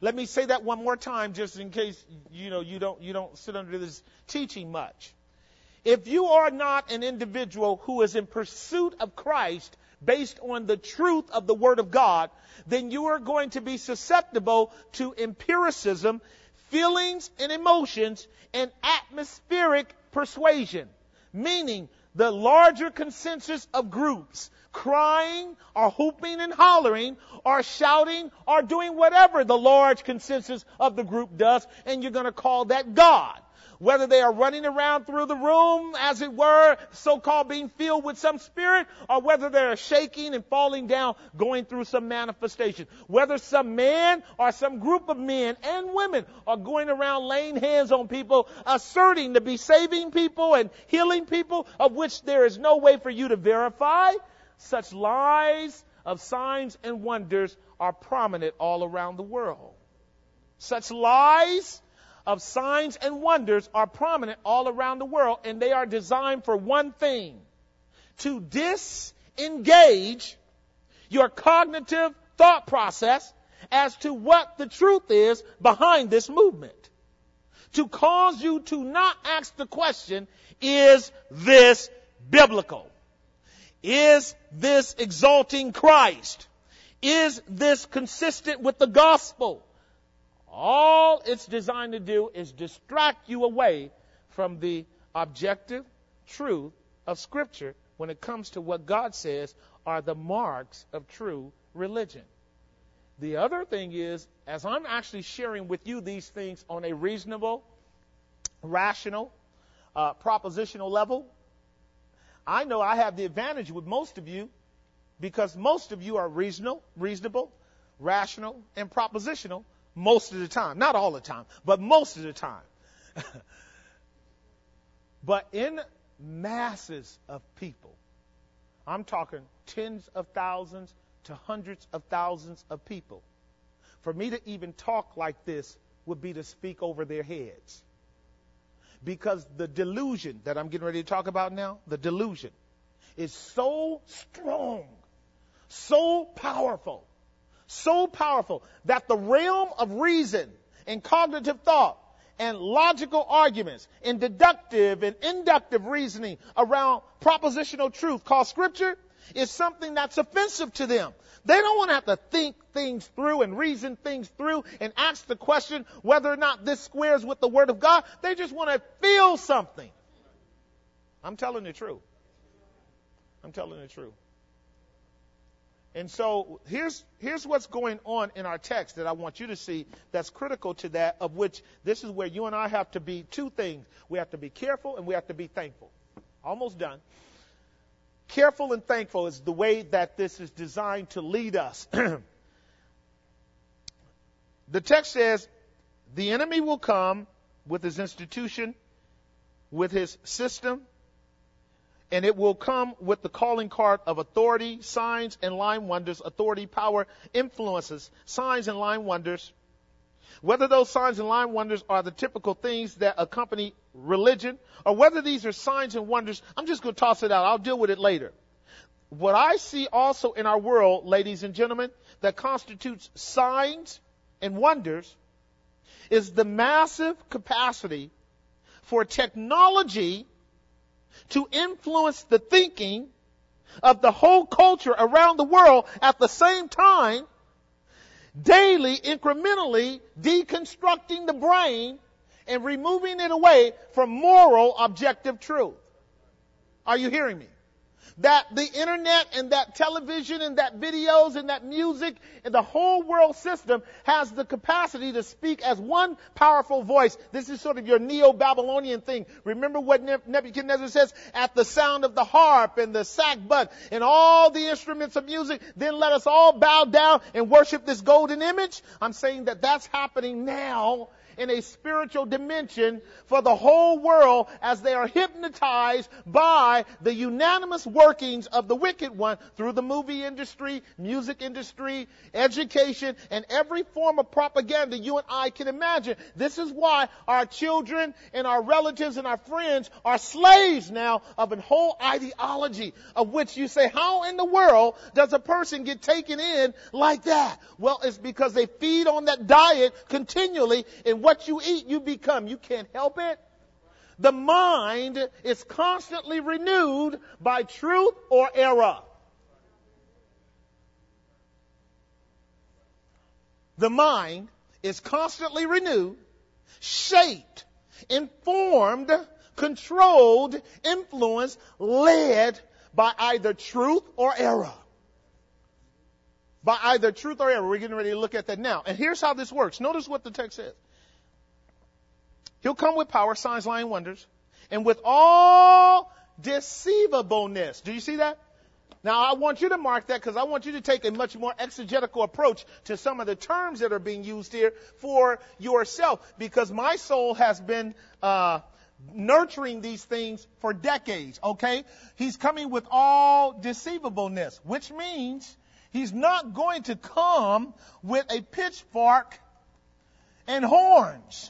Let me say that one more time, just in case, you know, you don't, you don't sit under this teaching much. If you are not an individual who is in pursuit of Christ based on the truth of the Word of God, then you are going to be susceptible to empiricism, feelings and emotions, and atmospheric persuasion, meaning the larger consensus of groups crying or whooping and hollering or shouting or doing whatever the large consensus of the group does, and you're going to call that God. Whether they are running around through the room, as it were, so-called being filled with some spirit, or whether they're shaking and falling down, going through some manifestation. Whether some man or some group of men and women are going around laying hands on people, asserting to be saving people and healing people, of which there is no way for you to verify. Such lies of signs and wonders are prominent all around the world. Such lies of signs and wonders are prominent all around the world, and they are designed for one thing: to disengage your cognitive thought process as to what the truth is behind this movement. To cause you to not ask the question, is this biblical? Is this exalting Christ? Is this consistent with the gospel? All it's designed to do is distract you away from the objective truth of Scripture when it comes to what God says are the marks of true religion. The other thing is, as I'm actually sharing with you these things on a reasonable, rational, uh, propositional level, I know I have the advantage with most of you because most of you are reasonable, reasonable, rational, and propositional most of the time. Not all the time, but most of the time. But in masses of people, I'm talking tens of thousands to hundreds of thousands of people, for me to even talk like this would be to speak over their heads. Because the delusion that I'm getting ready to talk about now, the delusion, is so strong, so powerful, so powerful that the realm of reason and cognitive thought and logical arguments and deductive and inductive reasoning around propositional truth called Scripture is something that's offensive to them. They don't want to have to think things through and reason things through and ask the question whether or not this squares with the Word of God. They just want to feel something. I'm telling the truth. I'm telling the truth. And so here's here's what's going on in our text that I want you to see that's critical to that, of which this is where you and I have to be two things. We have to be careful and we have to be thankful. Almost done. Careful and thankful is the way that this is designed to lead us. The text says, the enemy will come with his institution, with his system, and it will come with the calling card of authority, signs, and lying wonders, authority, power, influences, signs, and lying wonders. Whether those signs and lying wonders are the typical things that accompany religion, or whether these are signs and wonders, I'm just going to toss it out. I'll deal with it later. What I see also in our world, ladies and gentlemen, that constitutes signs and wonders is the massive capacity for technology to influence the thinking of the whole culture around the world at the same time, daily, incrementally deconstructing the brain and removing it away from moral, objective truth. Are you hearing me? That the internet and that television and that videos and that music and the whole world system has the capacity to speak as one powerful voice. This is sort of your Neo-Babylonian thing. Remember what Nebuchadnezzar says? At the sound of the harp and the sackbut and all the instruments of music, then let us all bow down and worship this golden image. I'm saying that that's happening now. in a spiritual dimension for the whole world as they are hypnotized by the unanimous workings of the wicked one through the movie industry, music industry, education, and every form of propaganda you and I can imagine. This is why our children and our relatives and our friends are slaves now of a whole ideology of which you say, how in the world does a person get taken in like that? Well, it's because they feed on that diet continually, and what you eat, you become. You can't help it. The mind is constantly renewed by truth or error. The mind is constantly renewed, shaped, informed, controlled, influenced, led by either truth or error. By either truth or error. We're getting ready to look at that now. And here's how this works. Notice what the text says. He'll come with power, signs, lying wonders, and with all deceivableness. Do you see that? Now, I want you to mark that because I want you to take a much more exegetical approach to some of the terms that are being used here for yourself, because my soul has been uh, nurturing these things for decades, okay? He's coming with all deceivableness, which means he's not going to come with a pitchfork and horns.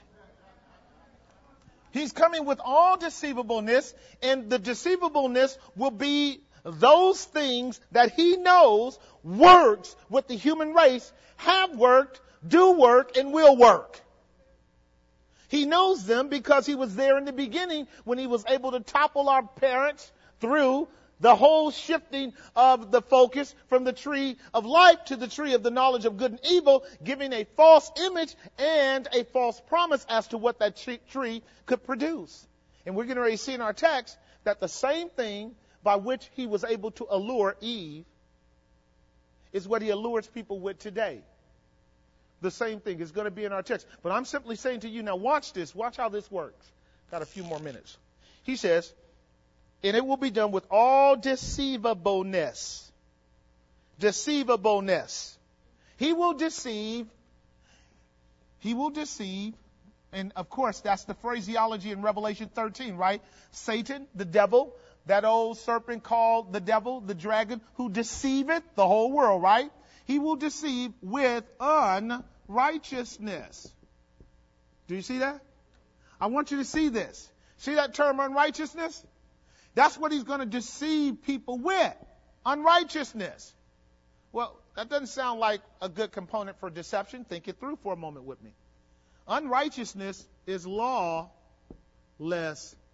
He's coming with all deceivableness, and the deceivableness will be those things that he knows works with the human race, have worked, do work, and will work. He knows them because he was there in the beginning when he was able to topple our parents through the whole shifting of the focus from the tree of life to the tree of the knowledge of good and evil, giving a false image and a false promise as to what that tree could produce. And we're going to see in our text that the same thing by which he was able to allure Eve is what he allures people with today. The same thing is going to be in our text. But I'm simply saying to you, now watch this. Watch how this works. Got a few more minutes. He says, and it will be done with all deceivableness. Deceivableness. He will deceive. He will deceive. And of course, that's the phraseology in Revelation thirteen, right? Satan, the devil, that old serpent called the devil, the dragon, who deceiveth the whole world, right? He will deceive with unrighteousness. Do you see that? I want you to see this. See that term unrighteousness? That's what he's going to deceive people with. Unrighteousness. Well, that doesn't sound like a good component for deception. Think it through for a moment with me. Unrighteousness is lawlessness.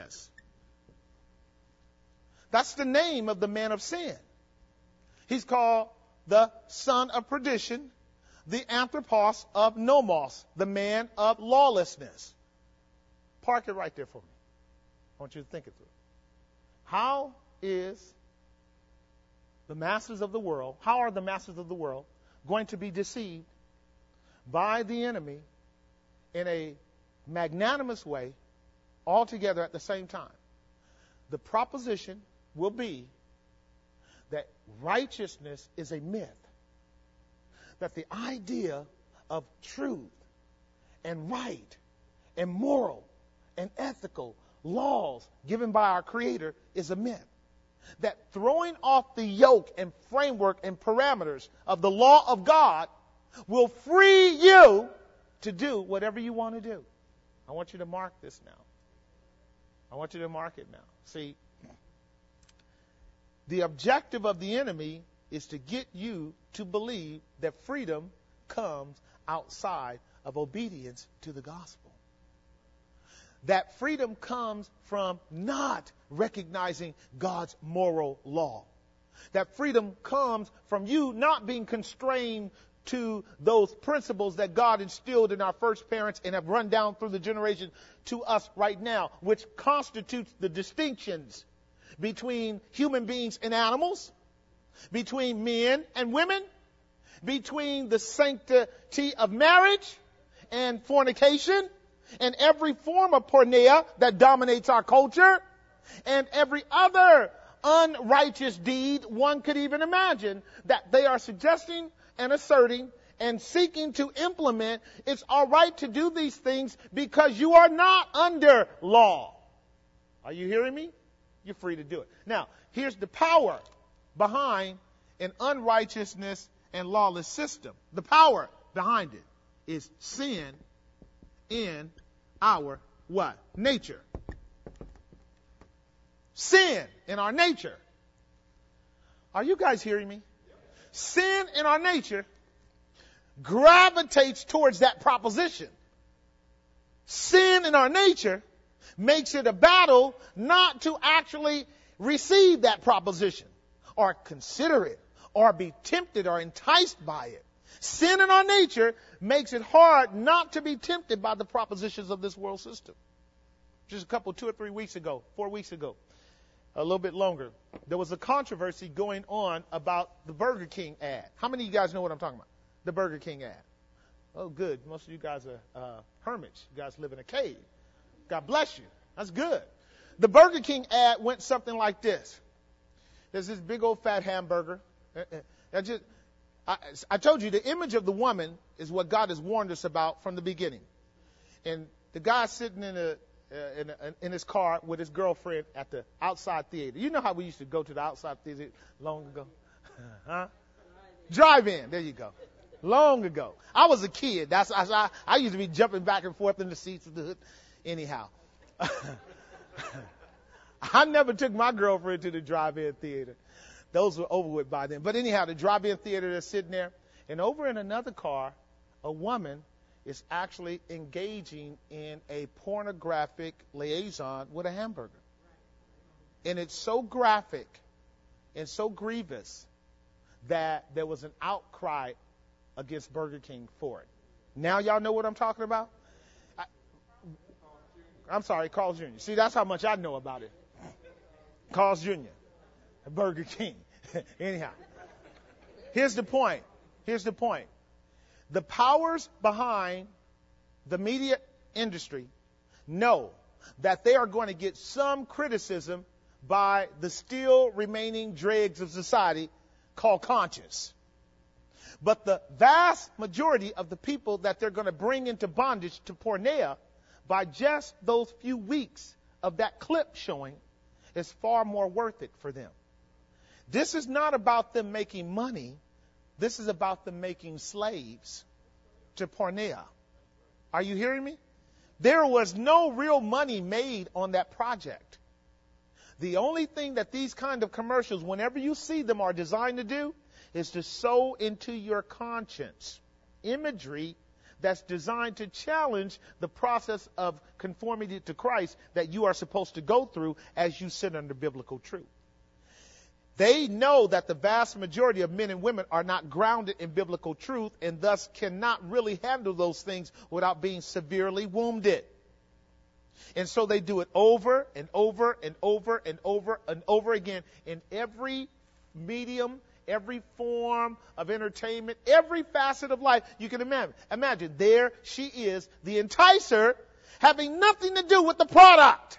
That's the name of the man of sin. He's called the son of perdition, the anthropos of nomos, the man of lawlessness. Park it right there for me. I want you to think it through. How is the masters of the world, how are the masters of the world going to be deceived by the enemy in a magnanimous way all together at the same time? The proposition will be that righteousness is a myth. That the idea of truth and right and moral and ethical laws given by our Creator is a myth. That throwing off the yoke and framework and parameters of the law of God will free you to do whatever you want to do. I want you to mark this now. I want you to mark it now. See, the objective of the enemy is to get you to believe that freedom comes outside of obedience to the gospel. That freedom comes from not recognizing God's moral law. That freedom comes from you not being constrained to those principles that God instilled in our first parents and have run down through the generation to us right now, which constitutes the distinctions between human beings and animals, between men and women, between the sanctity of marriage and fornication, and every form of porneia that dominates our culture, and every other unrighteous deed one could even imagine that they are suggesting and asserting and seeking to implement, it's all right to do these things because you are not under law. Are you hearing me? You're free to do it. Now, here's the power behind an unrighteousness and lawless system. The power behind it is sin in our what? Nature. Sin in our nature. Are you guys hearing me? Sin in our nature gravitates towards that proposition. Sin in our nature makes it a battle not to actually receive that proposition or consider it or be tempted or enticed by it. Sin in our nature makes it hard not to be tempted by the propositions of this world system. Just a couple, two or three weeks ago, four weeks ago, a little bit longer, there was a controversy going on about the Burger King ad. How many of you guys know what I'm talking about? The Burger King ad. Oh, good. Most of you guys are uh, hermits. You guys live in a cave. God bless you. That's good. The Burger King ad went something like this. There's this big old fat hamburger. I, just, I, I told you the image of the woman is what God has warned us about from the beginning. And the guy sitting in a Uh, in, a, in his car with his girlfriend at the outside theater. You know how we used to go to the outside theater long ago? huh? Drive-in. There you go. Long ago. I was a kid. That's I, I used to be jumping back and forth in the seats of the hood. Anyhow. I never took my girlfriend to the drive-in theater. Those were over with by then. But anyhow, the drive-in theater is sitting there. And over in another car, a woman is actually engaging in a pornographic liaison with a hamburger. And it's so graphic and so grievous that there was an outcry against Burger King for it. Now y'all know what I'm talking about? I, I'm sorry, Carl's Junior See, that's how much I know about it. Carl's Junior Burger King. Anyhow, here's the point. Here's the point. The powers behind the media industry know that they are going to get some criticism by the still remaining dregs of society called conscience. But the vast majority of the people that they're going to bring into bondage to porneia by just those few weeks of that clip showing is far more worth it for them. This is not about them making money. This is about them making slaves to porneia. Are you hearing me? There was no real money made on that project. The only thing that these kind of commercials, whenever you see them, are designed to do is to sow into your conscience imagery that's designed to challenge the process of conformity to Christ that you are supposed to go through as you sit under biblical truth. They know that the vast majority of men and women are not grounded in biblical truth and thus cannot really handle those things without being severely wounded. And so they do it over and over and over and over and over again in every medium, every form of entertainment, every facet of life you can imagine. Imagine, there she is, the enticer, having nothing to do with the product,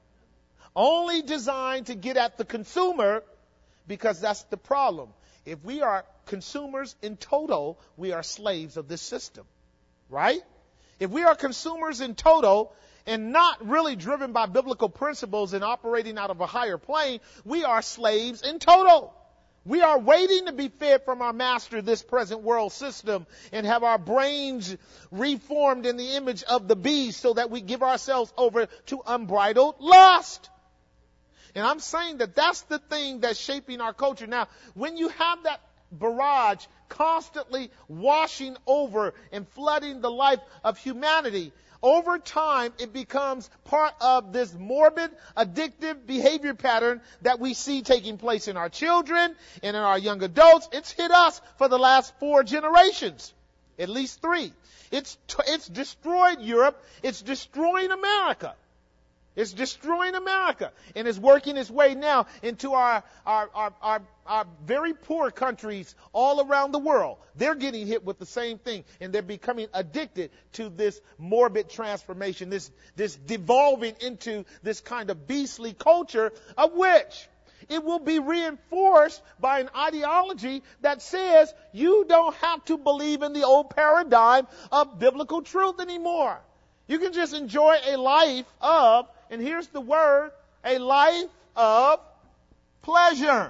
only designed to get at the consumer. Because that's the problem. If we are consumers in total, we are slaves of this system. Right? If we are consumers in total and not really driven by biblical principles and operating out of a higher plane, we are slaves in total. We are waiting to be fed from our master, this present world system, and have our brains reformed in the image of the beast so that we give ourselves over to unbridled lust. And I'm saying that that's the thing that's shaping our culture. Now, when you have that barrage constantly washing over and flooding the life of humanity, over time it becomes part of this morbid, addictive behavior pattern that we see taking place in our children and in our young adults. It's hit us for the last four generations, at least three. It's, it's destroyed Europe. It's destroying America. It's destroying America, and it's working its way now into our, our, our, our, our very poor countries all around the world. They're getting hit with the same thing, and they're becoming addicted to this morbid transformation, this, this devolving into this kind of beastly culture of which it will be reinforced by an ideology that says you don't have to believe in the old paradigm of biblical truth anymore. You can just enjoy a life of, and here's the word, a life of pleasure.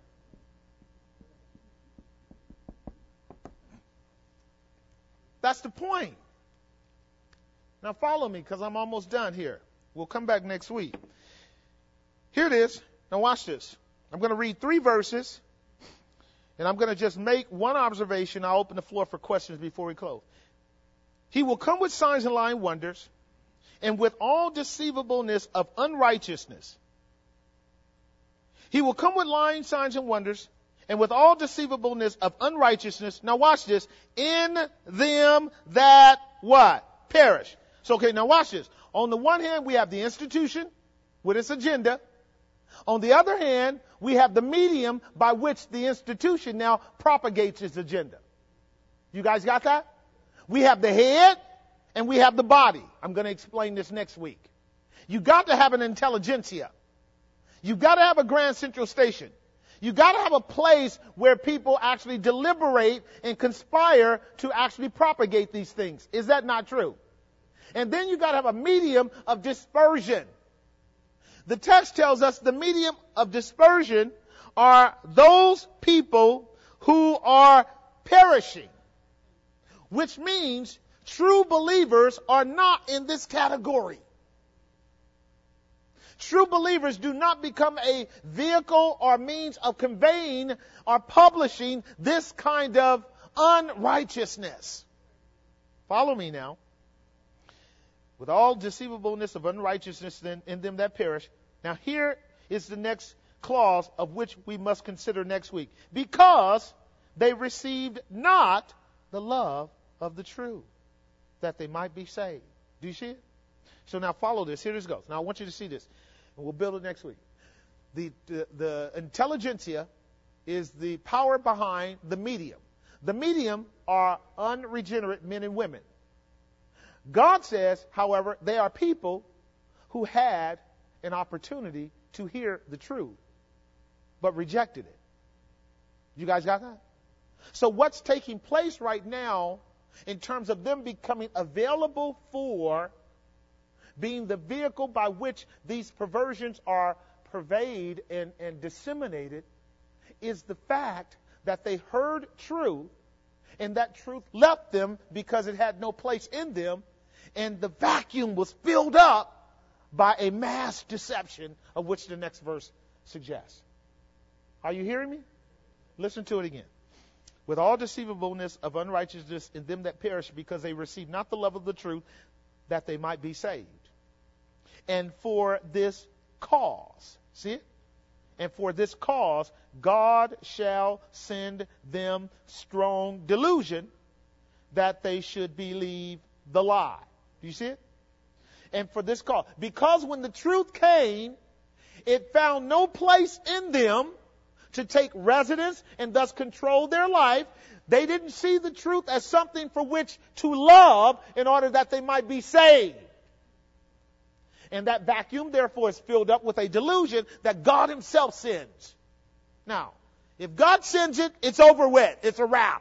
That's the point. Now follow me, because I'm almost done here. We'll come back next week. Here it is. Now watch this. I'm going to read three verses, and I'm going to just make one observation. I'll open the floor for questions before we close. He will come with signs and lying wonders, and with all deceivableness of unrighteousness. He will come with lying signs and wonders, and with all deceivableness of unrighteousness. Now watch this. In them that what? Perish. So, okay, now watch this. On the one hand, we have the institution with its agenda. On the other hand, we have the medium by which the institution now propagates its agenda. You guys got that? We have the head and we have the body. I'm going to explain this next week. You got to have an intelligentsia. You got to have a grand central station. You got to have a place where people actually deliberate and conspire to actually propagate these things. Is that not true? And then you got to have a medium of dispersion. The text tells us the medium of dispersion are those people who are perishing, which means true believers are not in this category. True believers do not become a vehicle or means of conveying or publishing this kind of unrighteousness. Follow me now. With all deceivableness of unrighteousness in them that perish. Now here is the next clause of which we must consider next week. Because they received not the love of the truth, that they might be saved. Do you see it? So now follow this. Here this goes. Now I want you to see this. And we'll build it next week. The, the, the intelligentsia is the power behind the medium. The medium are unregenerate men and women. God says, however, they are people who had an opportunity to hear the truth, but rejected it. You guys got that? So what's taking place right now in terms of them becoming available for being the vehicle by which these perversions are pervaded and, and disseminated is the fact that they heard truth, and that truth left them because it had no place in them, and the vacuum was filled up by a mass deception, of which the next verse suggests. Are you hearing me? Listen to it again. With all deceivableness of unrighteousness in them that perish, because they receive not the love of the truth, that they might be saved. And for this cause, see it? And for this cause, God shall send them strong delusion that they should believe the lie. Do you see it? And for this cause, because when the truth came, it found no place in them to take residence and thus control their life. They didn't see the truth as something for which to love in order that they might be saved. And that vacuum, therefore, is filled up with a delusion that God himself sends. Now, if God sends it, it's over with. It's a wrap.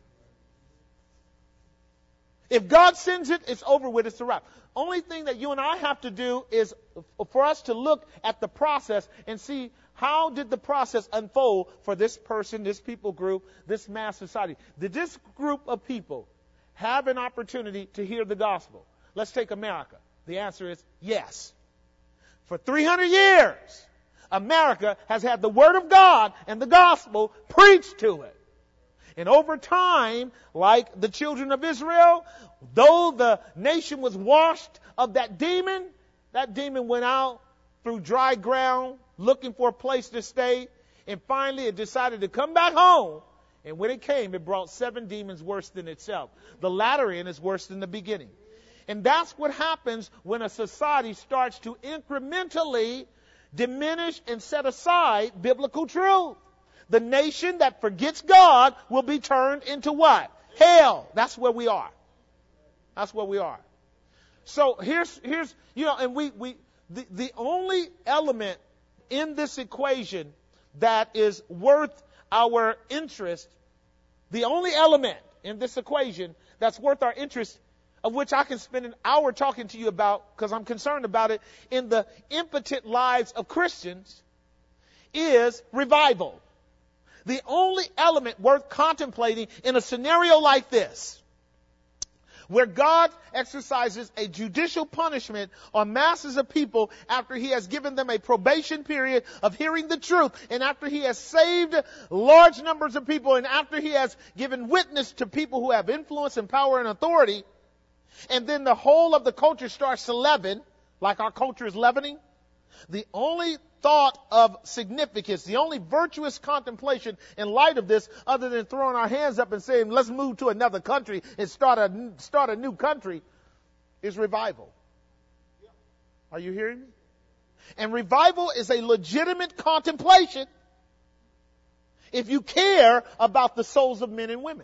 If God sends it, it's over with. It's a wrap. Only thing that you and I have to do is for us to look at the process and see how did the process unfold for this person, this people group, this mass society. Did this group of people have an opportunity to hear the gospel? Let's take America. The answer is yes. For three hundred years, America has had the Word of God and the gospel preached to it. And over time, like the children of Israel, though the nation was washed of that demon, that demon went out through dry ground looking for a place to stay. And finally, it decided to come back home. And when it came, it brought seven demons worse than itself. The latter end is worse than the beginning. And that's what happens when a society starts to incrementally diminish and set aside biblical truth. The nation that forgets God will be turned into what? Hell. That's where we are. That's where we are. So here's, here's, you know, and we, we, the, the only element in this equation that is worth our interest, the only element in this equation that's worth our interest, of which I can spend an hour talking to you about because I'm concerned about it, in the impotent lives of Christians, is revival. The only element worth contemplating in a scenario like this, where God exercises a judicial punishment on masses of people after he has given them a probation period of hearing the truth, and after he has saved large numbers of people, and after he has given witness to people who have influence and power and authority, and then the whole of the culture starts to leaven, like our culture is leavening. The only thought of significance, the only virtuous contemplation in light of this, other than throwing our hands up and saying, let's move to another country and start a, start a new country, is revival. Are you hearing me? And revival is a legitimate contemplation if you care about the souls of men and women.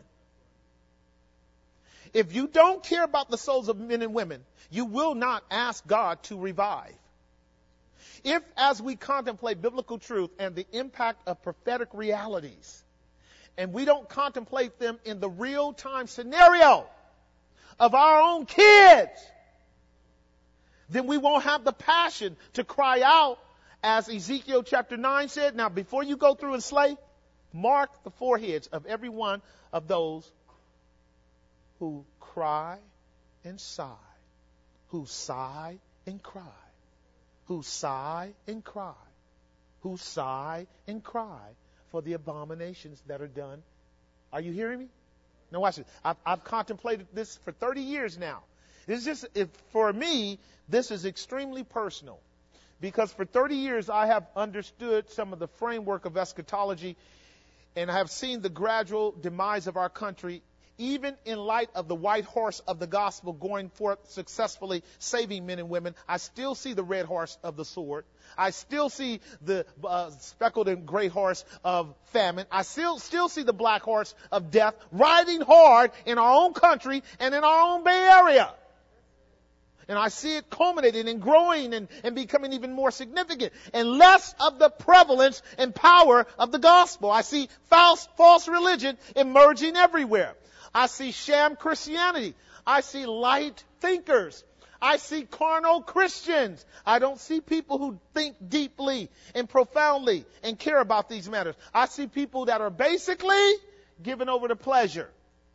If you don't care about the souls of men and women, you will not ask God to revive. If, as we contemplate biblical truth and the impact of prophetic realities, and we don't contemplate them in the real-time scenario of our own kids, then we won't have the passion to cry out, as Ezekiel chapter nine said. Now, before you go through and slay, mark the foreheads of every one of those who cry and sigh, who sigh and cry. Who sigh and cry, who sigh and cry for the abominations that are done. Are you hearing me? Now watch this. I've, I've contemplated this for thirty years now. It's just, if, for me, this is extremely personal, because for thirty years I have understood some of the framework of eschatology, and I have seen the gradual demise of our country, even in light of the white horse of the gospel going forth successfully saving men and women. I still see the red horse of the sword. I still see the uh, speckled and gray horse of famine. I still still see the black horse of death riding hard in our own country and in our own Bay Area. And I see it culminating and growing and, and becoming even more significant, and less of the prevalence and power of the gospel. I see false, false religion emerging everywhere. I see sham Christianity. I see light thinkers. I see carnal Christians. I don't see people who think deeply and profoundly and care about these matters. I see people that are basically given over to pleasure.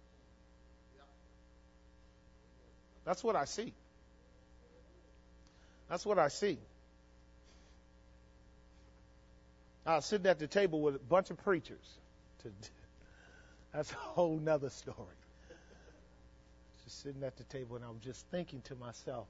That's what I see. That's what I see. I was sitting at the table with a bunch of preachers. To, that's a whole nother story. Just sitting at the table, and I was just thinking to myself,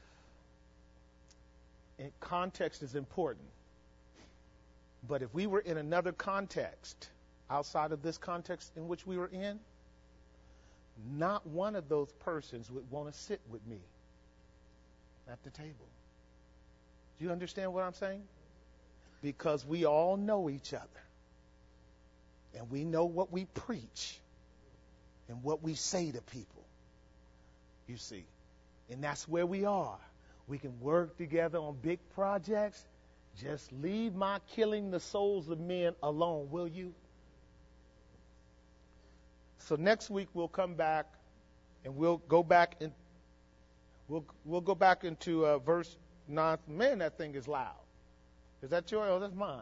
and context is important. But if we were in another context, outside of this context in which we were in, not one of those persons would want to sit with me at the table. Do you understand what I'm saying? Because we all know each other. And we know what we preach and what we say to people. You see. And that's where we are. We can work together on big projects. Just leave my killing the souls of men alone, will you? So next week we'll come back and we'll go back and we'll we'll go back into uh, verse nine. Man, that thing is loud. Is that yours? Oh, that's mine.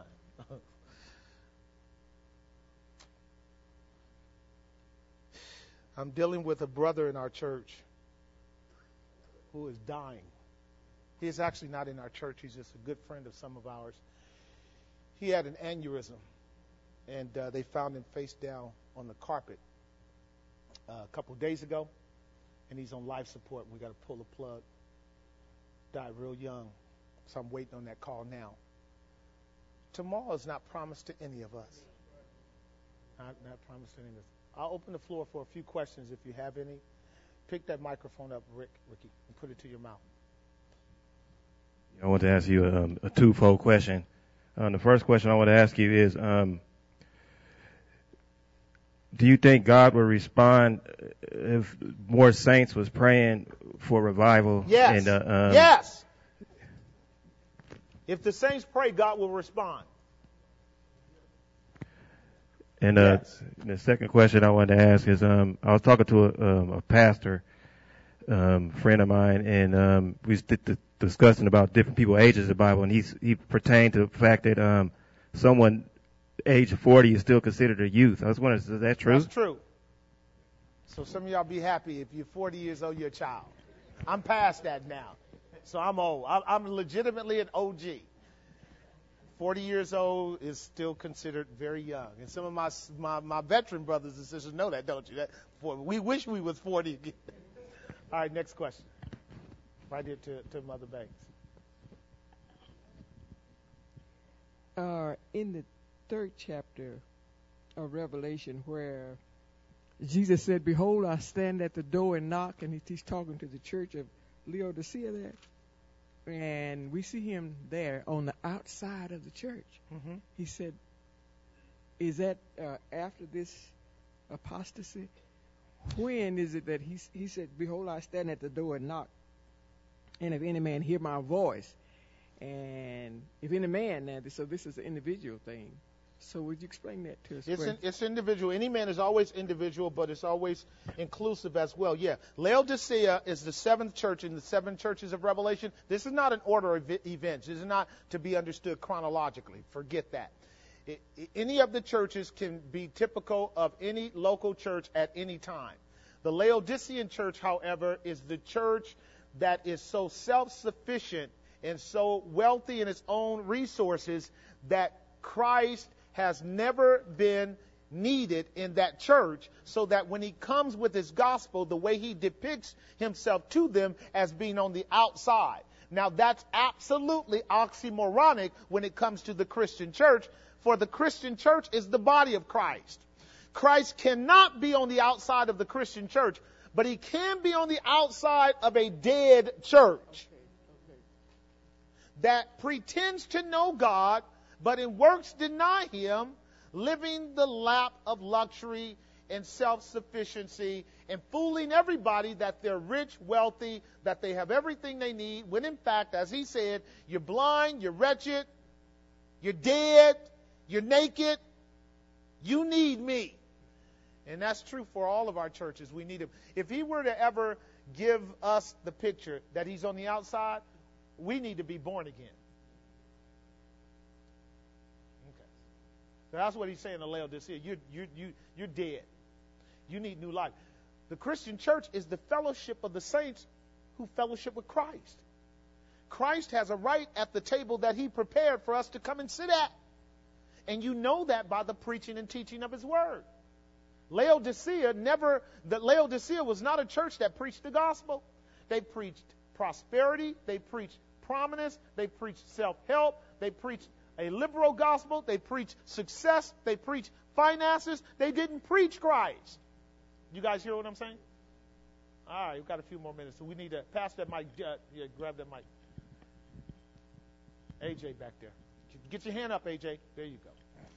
I'm dealing with a brother in our church who is dying. He is actually not in our church. He's just a good friend of some of ours. He had an aneurysm, and uh, they found him face down on the carpet uh, a couple of days ago, and he's on life support. We got to pull the plug. Died real young, so I'm waiting on that call now. Tomorrow is not promised to any of us. Not, not promised to any of us. I'll open the floor for a few questions if you have any. Pick that microphone up, Rick, Ricky, and put it to your mouth. I want to ask you a, a twofold question. Um, the first question I want to ask you is, um, do you think God will respond if more saints was praying for revival? Yes. And, uh, um, yes. If the saints pray, God will respond. And uh, Yes. the second question I wanted to ask is, um, I was talking to a, um, a pastor, um, friend of mine, and um, we was d- d- discussing about different people ages of the Bible, and he's, he pertained to the fact that um, someone age forty is still considered a youth. I was wondering, is that true? That's true. So some of y'all be happy if you're forty years old, you're a child. I'm past that now. So I'm old. I'm, I'm legitimately an O G. forty years old is still considered very young. And some of my my, my veteran brothers and sisters know that, don't you? That for, we wish we was forty again. All right, next question. Right here to, to Mother Banks. Uh, in the third chapter of Revelation, where Jesus said, "Behold, I stand at the door and knock," and he's talking to the church of Laodicea there. And we see him there on the outside of the church. Mm-hmm. He said, is that uh, after this apostasy? When is it that he, he said, "Behold, I stand at the door and knock, and if any man hear my voice," and if any man, now, so this is an individual thing. So would you explain that to us? It's, in, it's individual. Any man is always individual, but it's always inclusive as well. Yeah. Laodicea is the seventh church in the seven churches of Revelation. This is not an order of events. This is not to be understood chronologically. Forget that. It, it, any of the churches can be typical of any local church at any time. The Laodicean church, however, is the church that is so self-sufficient and so wealthy in its own resources that Christ has never been needed in that church, so that when he comes with his gospel, the way he depicts himself to them as being on the outside. Now, that's absolutely oxymoronic when it comes to the Christian church, for the Christian church is the body of Christ. Christ cannot be on the outside of the Christian church, but he can be on the outside of a dead church that pretends to know God, but in works deny him, living the lap of luxury and self-sufficiency and fooling everybody that they're rich, wealthy, that they have everything they need, when in fact, as he said, you're blind, you're wretched, you're dead, you're naked, you need me. And that's true for all of our churches. We need him. If he were to ever give us the picture that he's on the outside, we need to be born again. So that's what he's saying to Laodicea. You, you, you, you're dead. You need new life. The Christian church is the fellowship of the saints who fellowship with Christ. Christ has a right at the table that he prepared for us to come and sit at. And you know that by the preaching and teaching of his word. Laodicea never, the Laodicea was not a church that preached the gospel. They preached prosperity. They preached prominence. They preached self-help. They preached a liberal gospel. They preached success. They preached finances. They didn't preach Christ. You guys hear what I'm saying? All right, we've got a few more minutes, so we need to pass that mic. Uh, yeah, grab that mic. A J back there. Get your hand up, A J. There you go.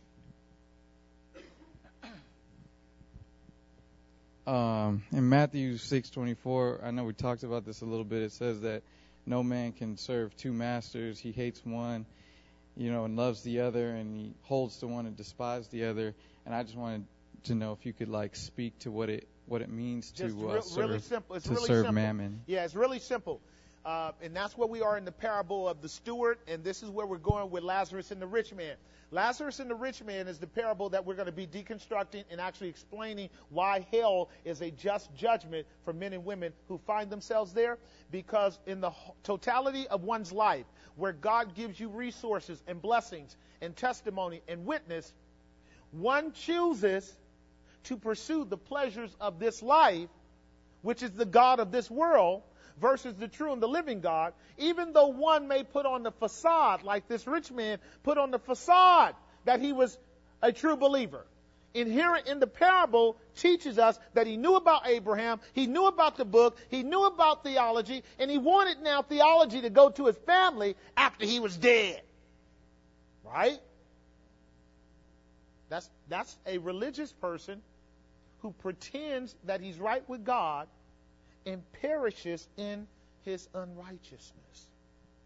Um, in Matthew six twenty-four, I know we talked about this a little bit. It says that no man can serve two masters. He hates one, you know, and loves the other, and he holds to one and despises the other. And I just wanted to know if you could like speak to what it what it means Just to uh, re- serve really simple. It's to really serve simple. mammon. Yeah, it's really simple. Uh, and that's where we are in the parable of the steward, and this is where we're going with Lazarus and the rich man. Lazarus and the rich man is the parable that we're going to be deconstructing and actually explaining why hell is a just judgment for men and women who find themselves there. Because in the totality of one's life, where God gives you resources and blessings and testimony and witness, one chooses to pursue the pleasures of this life, which is the God of this world, versus the true and the living God, even though one may put on the facade, like this rich man put on the facade that he was a true believer. Inherent in the parable teaches us that he knew about Abraham, he knew about the book, he knew about theology, and he wanted now theology to go to his family after he was dead. Right? That's, that's a religious person who pretends that he's right with God and perishes in his unrighteousness.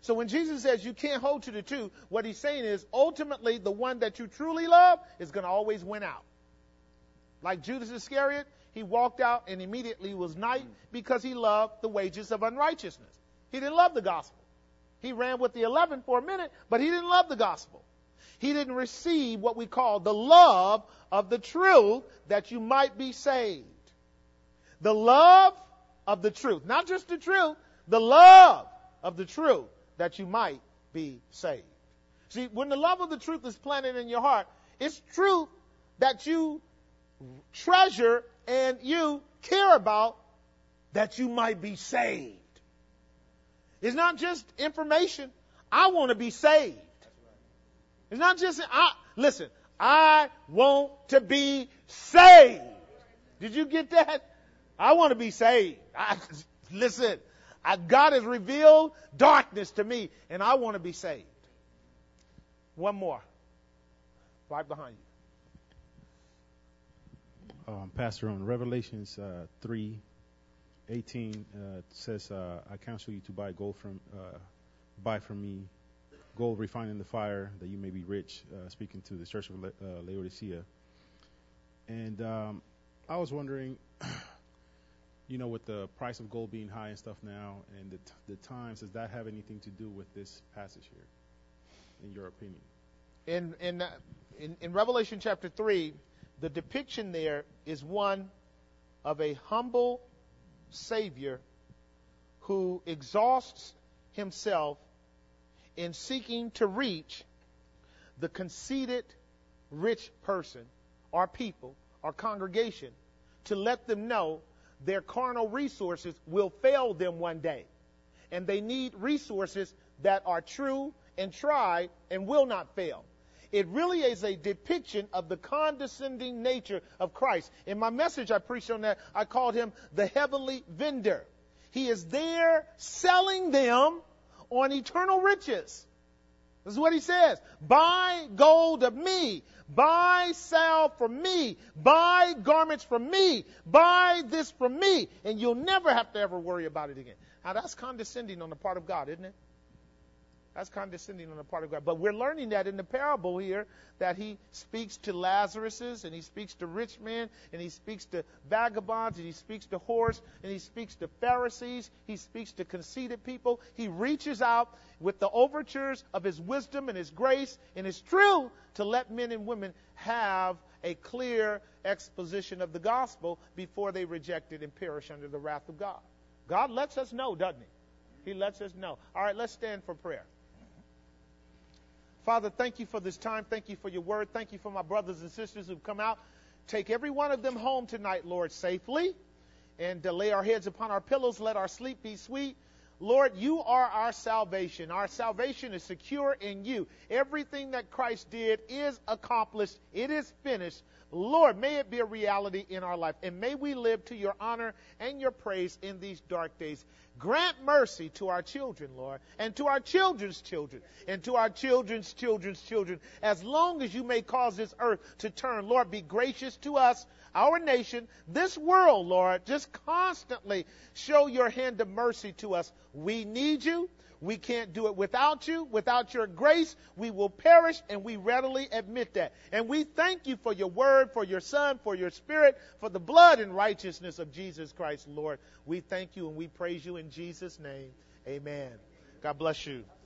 So when Jesus says you can't hold to the two, what he's saying is ultimately the one that you truly love is going to always win out. Like Judas Iscariot, he walked out and immediately was night because he loved the wages of unrighteousness. He didn't love the gospel. He ran with the eleven for a minute, but he didn't love the gospel. He didn't receive what we call the love of the truth that you might be saved. The love of the truth. Not just the truth, the love of the truth that you might be saved. See, when the love of the truth is planted in your heart, it's truth that you treasure and you care about that you might be saved. It's not just information. I want to be saved. It's not just, I, listen, I want to be saved. Did you get that? I want to be saved. I, listen, I, God has revealed darkness to me, and I want to be saved. One more. Right behind you. Um, Pastor, on Revelations uh, three eighteen uh, says, uh, I counsel you to buy gold from, uh, buy from me gold refined in the fire, that you may be rich, uh, speaking to the church of La- uh, Laodicea. And um, I was wondering, you know, with the price of gold being high and stuff now, and the, t- the times, does that have anything to do with this passage here, in your opinion? In in uh, in, in Revelation chapter three, the depiction there is one of a humble Savior who exhausts himself in seeking to reach the conceited rich person or people or congregation to let them know their carnal resources will fail them one day. And they need resources that are true and tried and will not fail. It really is a depiction of the condescending nature of Christ. In my message I preached on that, I called him the heavenly vendor. He is there selling them on eternal riches. This is what he says. Buy gold of me. Buy salve from me. Buy garments from me. Buy this from me. And you'll never have to ever worry about it again. Now that's condescending on the part of God, isn't it? That's condescending on the part of God. But we're learning that in the parable here, that he speaks to Lazarus, and he speaks to rich men, and he speaks to vagabonds, and he speaks to whores, and he speaks to Pharisees, he speaks to conceited people. He reaches out with the overtures of his wisdom and his grace and his truth to let men and women have a clear exposition of the gospel before they reject it and perish under the wrath of God. God lets us know, doesn't he? He lets us know. All right, let's stand for prayer. Father, thank you for this time. Thank you for your word. Thank you for my brothers and sisters who've come out. Take every one of them home tonight, Lord, safely. And uh, lay our heads upon our pillows. Let our sleep be sweet. Lord, you are our salvation. Our salvation is secure in you. Everything that Christ did is accomplished. It is finished. Lord, may it be a reality in our life. And may we live to your honor and your praise in these dark days. Grant mercy to our children, Lord, and to our children's children, and to our children's children's children, as long as you may cause this earth to turn. Lord, be gracious to us, our nation, this world, Lord. Just constantly show your hand of mercy to us. We need you. We can't do it without you. Without your grace, we will perish, and we readily admit that. And we thank you for your word, for your son, for your spirit, for the blood and righteousness of Jesus Christ, Lord. We thank you and we praise you in Jesus' name. Amen. God bless you.